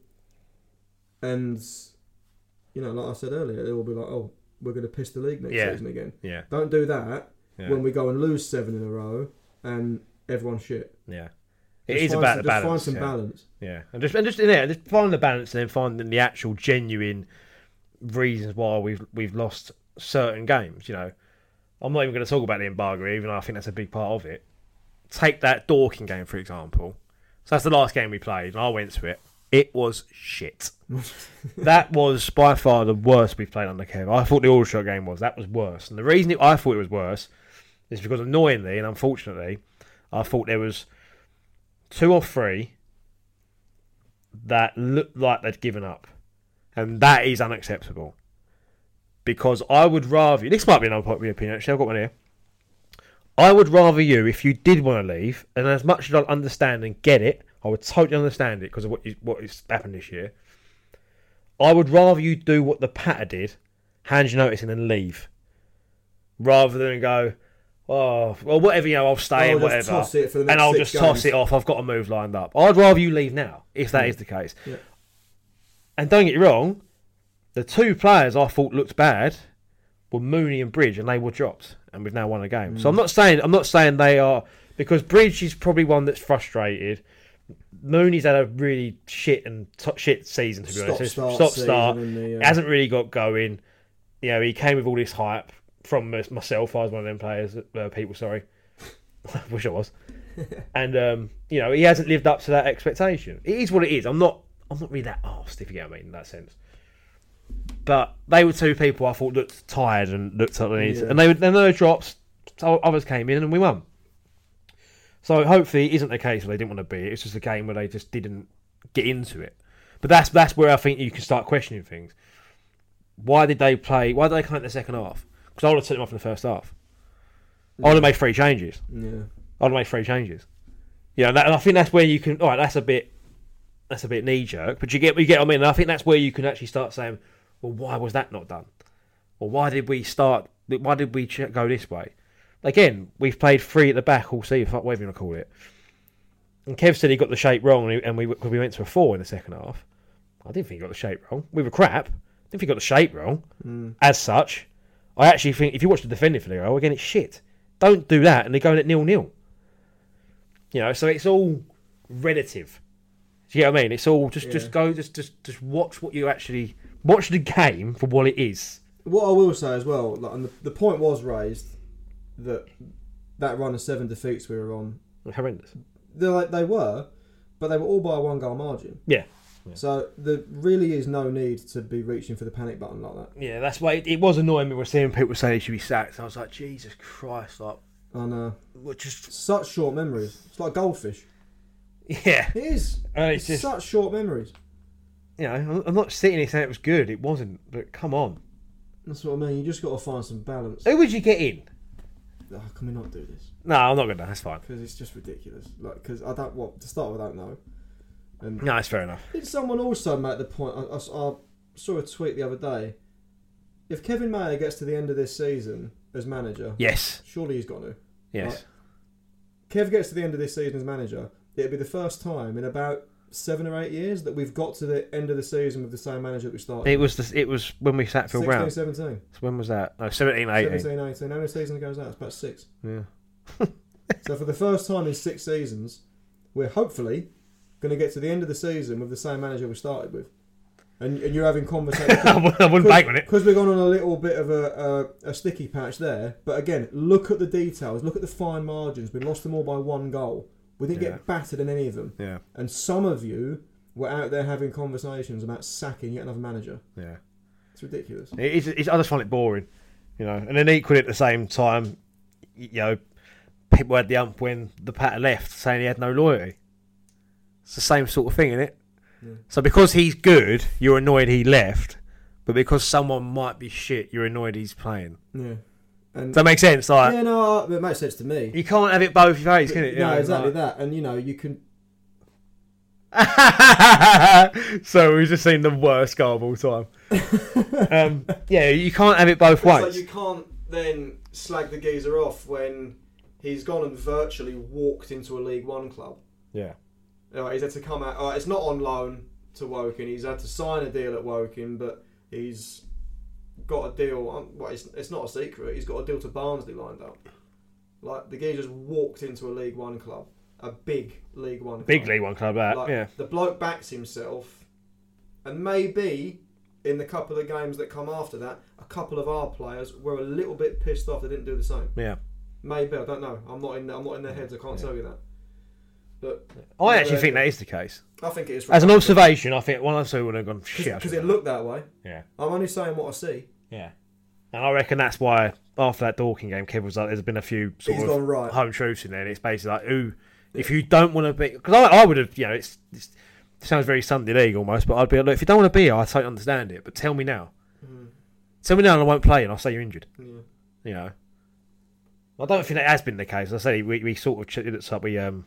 and you know, like I said earlier, it will be like, oh, we're going to piss the league next yeah. season again. Yeah. Don't do that yeah. when we go and lose seven in a row and everyone's shit. Yeah. It just is find about some, the balance. Just find some yeah. balance. Yeah, and just and just yeah, just find the balance and then finding the actual genuine reasons why we've we've lost certain games. You know, I'm not even going to talk about the embargo, even though I think that's a big part of it. Take that Dorking game for example. So that's the last game we played, and I went to it. It was shit. That was by far the worst we've played under Kev. I thought the Aldershot game was. That was worse, and the reason it, I thought it was worse is because annoyingly and unfortunately, I thought there was two or three that looked like they'd given up. And that is unacceptable. Because I would rather... This might be an unpopular opinion, actually. I've got one here. I would rather you, if you did want to leave, and as much as I understand and get it, I would totally understand it because of what is, what has happened this year. I would rather you do what the Patter did, hand your notice in and leave. Rather than go... Oh, well, whatever, you know, I'll stay and whatever. Toss it for the next and I'll six just games. toss it off. I've got a move lined up. I'd rather you leave now, if that yeah. is the case. Yeah. And don't get me wrong, the two players I thought looked bad were Mooney and Bridge, and they were dropped, and we've now won a game. Mm. So I'm not saying I'm not saying they are, because Bridge is probably one that's frustrated. Mooney's had a really shit and t- shit season, to be Stop honest. Start Stop start. The, uh... Hasn't really got going. You know, he came with all this hype from myself. I was one of them players, uh, people, sorry. I wish I was. And, um, you know, he hasn't lived up to that expectation. It is what it is. I'm not I'm not really that arsed, if you get what I mean, in that sense. But they were two people I thought looked tired and looked like they needed, Yeah. and they then there were drops. So others came in and we won. So hopefully it isn't the case where they didn't want to be. It's just a game where they just didn't get into it. But that's that's where I think you can start questioning things. Why did they play? Why did they come in the second half? Because I would have took them off in the first half. I would have made three changes. Yeah. I would have made three changes. Yeah, and, that, and I think that's where you can. All right, that's a bit. That's a bit knee jerk, but you get you get what I mean. And I think that's where you can actually start saying, well, why was that not done? Or why did we start? Why did we ch- go this way? Again, we've played three at the back all season, whatever you want to call it. And Kev said he got the shape wrong, and, he, and we cause we went to a four in the second half. I didn't think he got the shape wrong. We were crap. I didn't think he got the shape wrong. Mm. As such, I actually think if you watch the defending for the goal, again, it's shit. Don't do that, and they're going at nil-nil. You know, so it's all relative. Do you get what I mean? It's all just, Yeah. just go, just, just, just watch what you actually watch the game for what it is. What I will say as well, like, and the, the point was raised that that run of seven defeats we were on, Horrendous. they like they were, but they were all by a one goal margin. Yeah. Yeah. So there really is no need to be reaching for the panic button like that. Yeah, that's why it, it was annoying me when seeing people say he should be sacked. I was like, Jesus Christ, like, And uh, what just such short memories. It's like goldfish. yeah. It is. Uh, it's it's just such short memories. you know, I'm- I'm not sitting here saying it was good. It wasn't, but come on, That's what I mean. You just got to find some balance. who would you get in? Oh, can we not do this? No, I'm not gonna. That's fine. Because it's just ridiculous. Like, because I don't. Well, to start with, I don't know. And No, it's fair enough. did someone also make the point? I, I, I saw a tweet the other day. If Kevin Mayer gets to the end of this season as manager, Yes, surely he's got to. yes. Right. Kev gets to the end of this season as manager. It'll be the first time in about seven or eight years that we've got to the end of the season with the same manager that we started. It was the, it was when we sat Phil Brown. sixteen, seventeen. So when was that? No, seventeen, eighteen. seventeen, eighteen. How many seasons goes that? It's about six. Yeah. So for the first time in six seasons, we're hopefully going to get to the end of the season with the same manager we started with. And, and you're having conversations. I wouldn't I wouldn't bank on it. Because we've gone on a little bit of a, a, a sticky patch there. But again, look at the details. Look at the fine margins. We lost them all by one goal. We didn't Yeah. get battered in any of them. Yeah, And some of you were out there having conversations about sacking yet another manager. yeah. It's ridiculous. It is, it's, I just find it boring, you know. And then equally at the same time, you know, people had the ump when the patter left, saying he had no loyalty. It's the same sort of thing, isn't it? Yeah. So because he's good, you're annoyed he left, but because someone might be shit, you're annoyed he's playing. Yeah. And Does that make sense? Like, yeah, no, it makes sense to me. you can't have it both ways, can it? You No, know, exactly like- that. And, you know, you can... So we've just seen the worst goal of all time. um, yeah, you can't have it both It's like ways. you can't then slag the geezer off when he's gone and virtually walked into a League One club. Yeah, Uh, he's had to come out. Uh, it's not on loan to Woking. He's had to sign a deal at Woking, but he's got a deal. Um, well, it's, it's not a secret. He's got a deal to Barnsley lined up. Like the geezer's walked into a League One club, a big League One. big club. League One club. That Like, yeah, the bloke backs himself, and maybe in the couple of games that come after that, a couple of our players were a little bit pissed off they didn't do the same. yeah. Maybe, I don't know. I'm not in. I'm not in their heads. I can't Yeah. tell you that. But I Yeah, actually yeah. think that is the case. I think it is. As an observation, I think one or two would have gone shit. I because should've it done looked that way. that. Yeah, I'm only saying what I see. yeah. And I reckon that's why after that Dorking game, Kev was like, "There's been a few sort He's of gone right. home truths in there." And it's basically like, "Ooh, if you don't want to be," because I, I would have, you know, it's, it's it sounds very Sunday League almost, but I'd be like, "Look, if you don't want to be here, I totally understand it, but tell me now. Mm, Tell me now, and I won't play, and I'll say you're injured." yeah. You know, I don't think that has been the case. I say we we sort of ch- it looks like we um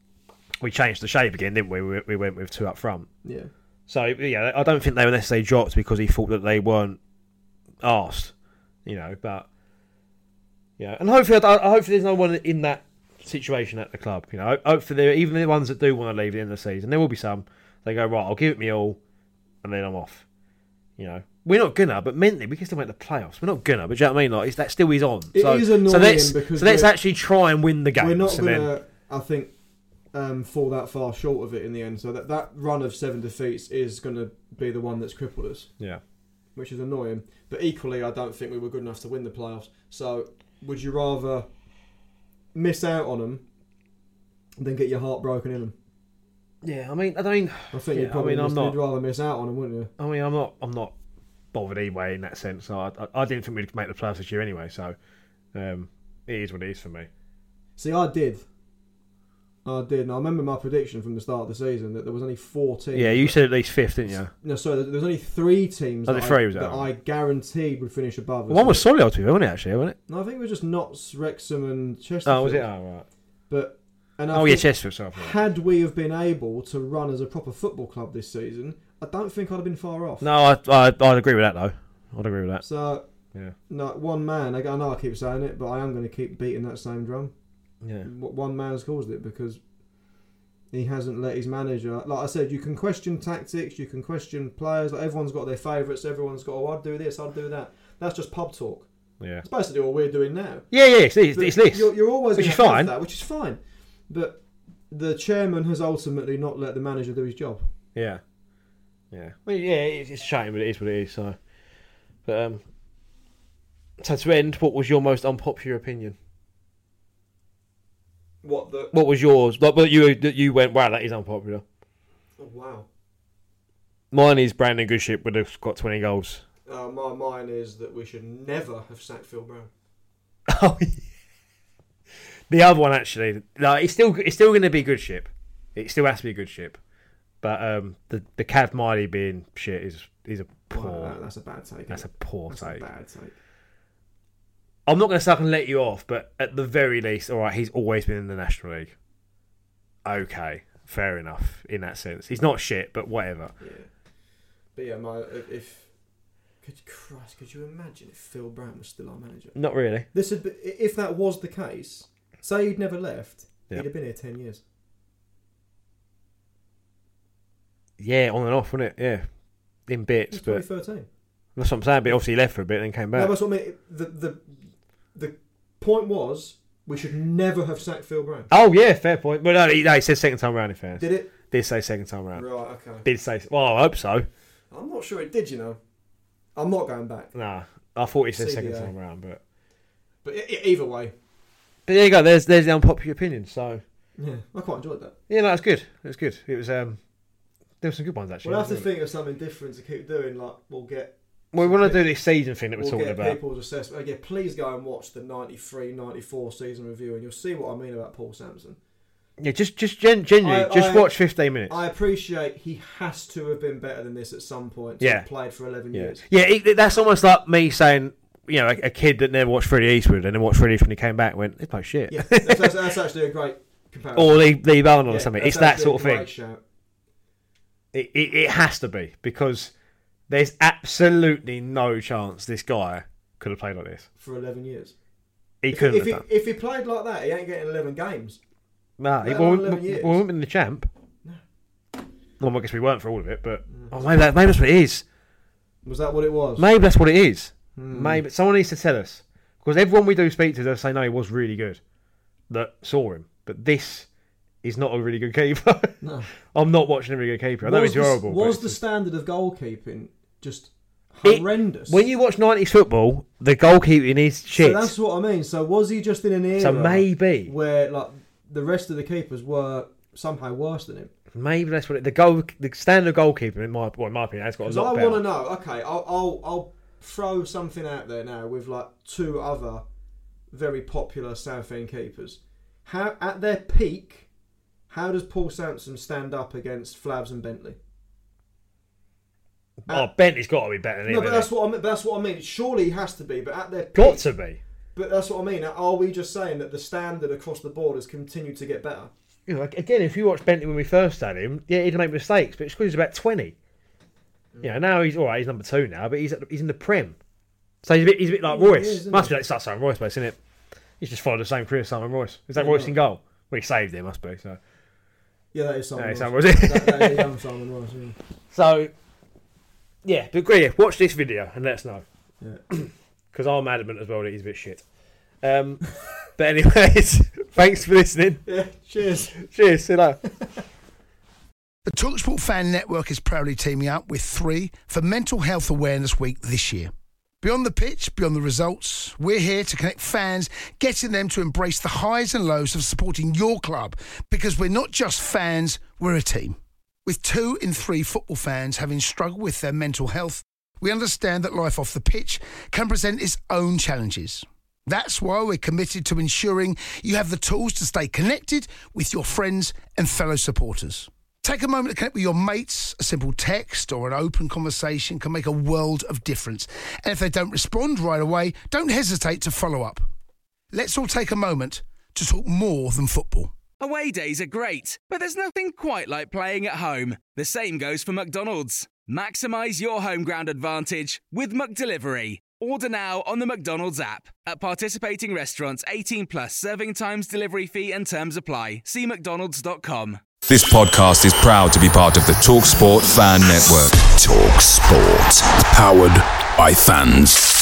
we changed the shape again, didn't we? We, we went with two up front. Yeah. So yeah, I don't think they were necessarily dropped because he thought that they weren't asked, you know. But yeah, and hopefully, I, I hopefully there's no one in that situation at the club. You know, hopefully there, even the ones that do want to leave at the end of the season, there will be some. They go right, I'll give it me all, and then I'm off. You know, we're not gonna, but mentally we can still make the playoffs. We're not gonna, but do you know what I mean? Like it's, that still is on. It so, is annoying so let's because so let's we're- actually try and win the game. We're not and going then- to, I think, um, fall that far short of it in the end. So that, that run of seven defeats is going to be the one that's crippled us, yeah. which is annoying. But equally, I don't think we were good enough to win the playoffs. So would you rather miss out on them than get your heart broken in them? Yeah, I mean, I mean, I think Yeah, you'd probably I mean, I'm miss, not- you'd rather miss out on them, wouldn't you? I mean, I'm not, I'm not bothered anyway in that sense. So I, I, I didn't think we'd make the playoffs this year anyway. So um, it is what it is for me. See, I did. I did. And I remember my prediction from the start of the season that there was only four teams. Yeah, you said at least fifth, didn't you? No, sorry, there was only three teams Oh, that, the three I, was that that I guaranteed would finish above us. One was Solihull to be, wasn't it? Actually, wasn't it? No, I think it was just Notts, Wrexham, and Chesterfield. Oh, was it? Oh, right. But and I Oh, yeah, think Chesterfield. Sorry. had we have been able to run as a proper football club this season, I don't think I'd have been far off. No, I, I, I'd agree with that though. I'd agree with that. So, Yeah. no, one man. I I know I keep saying it, but I am going to keep beating that same drum. Yeah. What one man's caused it because he hasn't let his manager. Like I said, you can question tactics, you can question players. Like everyone's got their favourites. Everyone's got, oh, I'd do this, I'd do that. That's just pub talk. Yeah. It's basically what we're doing now. Yeah, yeah. It's, it's, But it's this. You're, you're always Which going is to have fine. that, which is fine. But the chairman has ultimately not let the manager do his job. Yeah. Yeah. Well, yeah. It's, it's a shame, but it is what it is. So, but um, so to end, what was your most unpopular opinion? What the? What was yours? Like, what you that you went, wow, that is unpopular. Oh, wow. Mine is Brandon Goodship would have got twenty goals. Uh, my mine is that we should never have sacked Phil Brown. Oh, yeah. The other one actually, like it's still it's still going to be Goodship. It still has to be Goodship, but um, the the Cav Miley being shit is is a poor. Wow, that- that's a bad take. That's a isn't it? poor That's take. a bad take. I'm not going to say I can let you off, but at the very least, all right, he's always been in the National League. Okay, fair enough in that sense. He's not shit, but whatever. Yeah. But yeah, my if, if could Christ, could you imagine if Phil Brown was still our manager? Not really. This had be, if that was the case. Say he'd never left, Yeah. he'd have been here ten years. Yeah, on and off, wasn't it? Yeah, in bits, It's but twenty thirteen. that's what I'm saying. But obviously, he left for a bit and then came No, back. that's what I mean. The the the point was we should never have sacked Phil Brown. Oh yeah, fair point. But no, he, no, he said second time round. In fairness, Did it? did say second time round. Right. Okay. Did say? Well, I hope so. I'm not sure it did. You know, I'm not going back. Nah, I thought he said C B A. second time round, but But e- e- either way, but there you go. There's there's the unpopular opinion. So yeah, I quite enjoyed that. yeah, no, it's good. It's good. It was um, there were some good ones actually. We'll have to wasn't it? think of something different to keep doing. Like we'll get. Well, we want to do this season thing that we're We'll talking get about. people's assessment. Again, please go and watch the ninety-three ninety-four season review, and you'll see what I mean about Paul Sampson. Yeah, just just gen- genuinely, I- just I- watch fifteen minutes. I appreciate he has to have been better than this at some point. To Yeah. have played for eleven yeah, years. yeah. It, that's almost like me saying, you know, a, a kid that never watched Freddie Eastwood and then watched Freddie Eastwood when he came back and went, it's no shit. Yeah, that's, that's, that's actually a great comparison. Or Lee, Lee Barnard Yeah, or something. that's It's that actually sort a of thing. great shout. It, it it has to be because there's absolutely no chance this guy could have played like this. For eleven years. He If, couldn't if, have he, done. if he played like that, he ain't getting eleven games. Nah, he let alone won't, eleven years. won't been the champ. Well, I guess we weren't for all of it, but oh, maybe, that, maybe that's what it is. Was that what it was? Maybe that's what it is. Hmm. Maybe someone needs to tell us because everyone we do speak to, they'll say no, he was really good. That saw him, but this is not a really good keeper. No. I'm not watching a really good keeper. I know Was he's the- horrible. but Was it's the just- standard of goalkeeping just It- horrendous? when you watch nineties football, the goalkeeping is shit. So that's what I mean. So was he just in an era So maybe, where like the rest of the keepers were somehow worse than him? maybe that's what it, the goal, the standard goalkeeper in my, well, in my opinion, has got a Because lot I better. want to know. Okay, I'll, I'll I'll throw something out there now with like two other very popular Southend keepers. How at their peak, how does Paul Sampson stand up against Flavs and Bentley? Oh, Bentley's got to be better than No, him. but hasn't that's what I mean. That's what I mean. Surely he has to be. But at their he? peak, got to be. But that's what I mean. Are we just saying that the standard across the board has continued to get better? You know, like, again, if you watch Bentley when we first had him, yeah, he'd make mistakes, but it's because he's about twenty. You know, now he's all right. He's number two now, but he's at, he's in the Prem, so he's a bit he's a bit like Yeah, he Royce. is, isn't Must he? be like start Simon Royce, base, isn't it? He's just followed the same career as Simon Royce. Is that Yeah. Royce in goal? Well, he saved him, must be. So, Yeah, that is Simon Yeah, Royce. Simon Royce. that, that is young Simon Royce. Yeah. so yeah, but agree. Yeah, watch this video and let us know Yeah. because I'm adamant as well that he's a bit shit. Um, but anyways, thanks for listening. Yeah. Cheers. Cheers. See you later. The TalkSport Fan Network is proudly teaming up with three for Mental Health Awareness Week this year. Beyond the pitch, beyond the results, we're here to connect fans, getting them to embrace the highs and lows of supporting your club because we're not just fans, we're a team. With two in three football fans having struggled with their mental health, We understand that life off the pitch can present its own challenges. That's why we're committed to ensuring you have the tools to stay connected with your friends and fellow supporters. Take a moment to connect with your mates. A simple text or an open conversation can make a world of difference. And if they don't respond right away, don't hesitate to follow up. Let's all take a moment to talk more than football. Away days are great, but there's nothing quite like playing at home. The same goes for McDonald's. Maximise your home ground advantage with McDelivery. Order now on the McDonald's app. At participating restaurants, eighteen plus, serving times, delivery fee and terms apply. See mcdonalds dot com. This podcast is proud to be part of the TalkSport Fan Network. TalkSport. Powered by fans.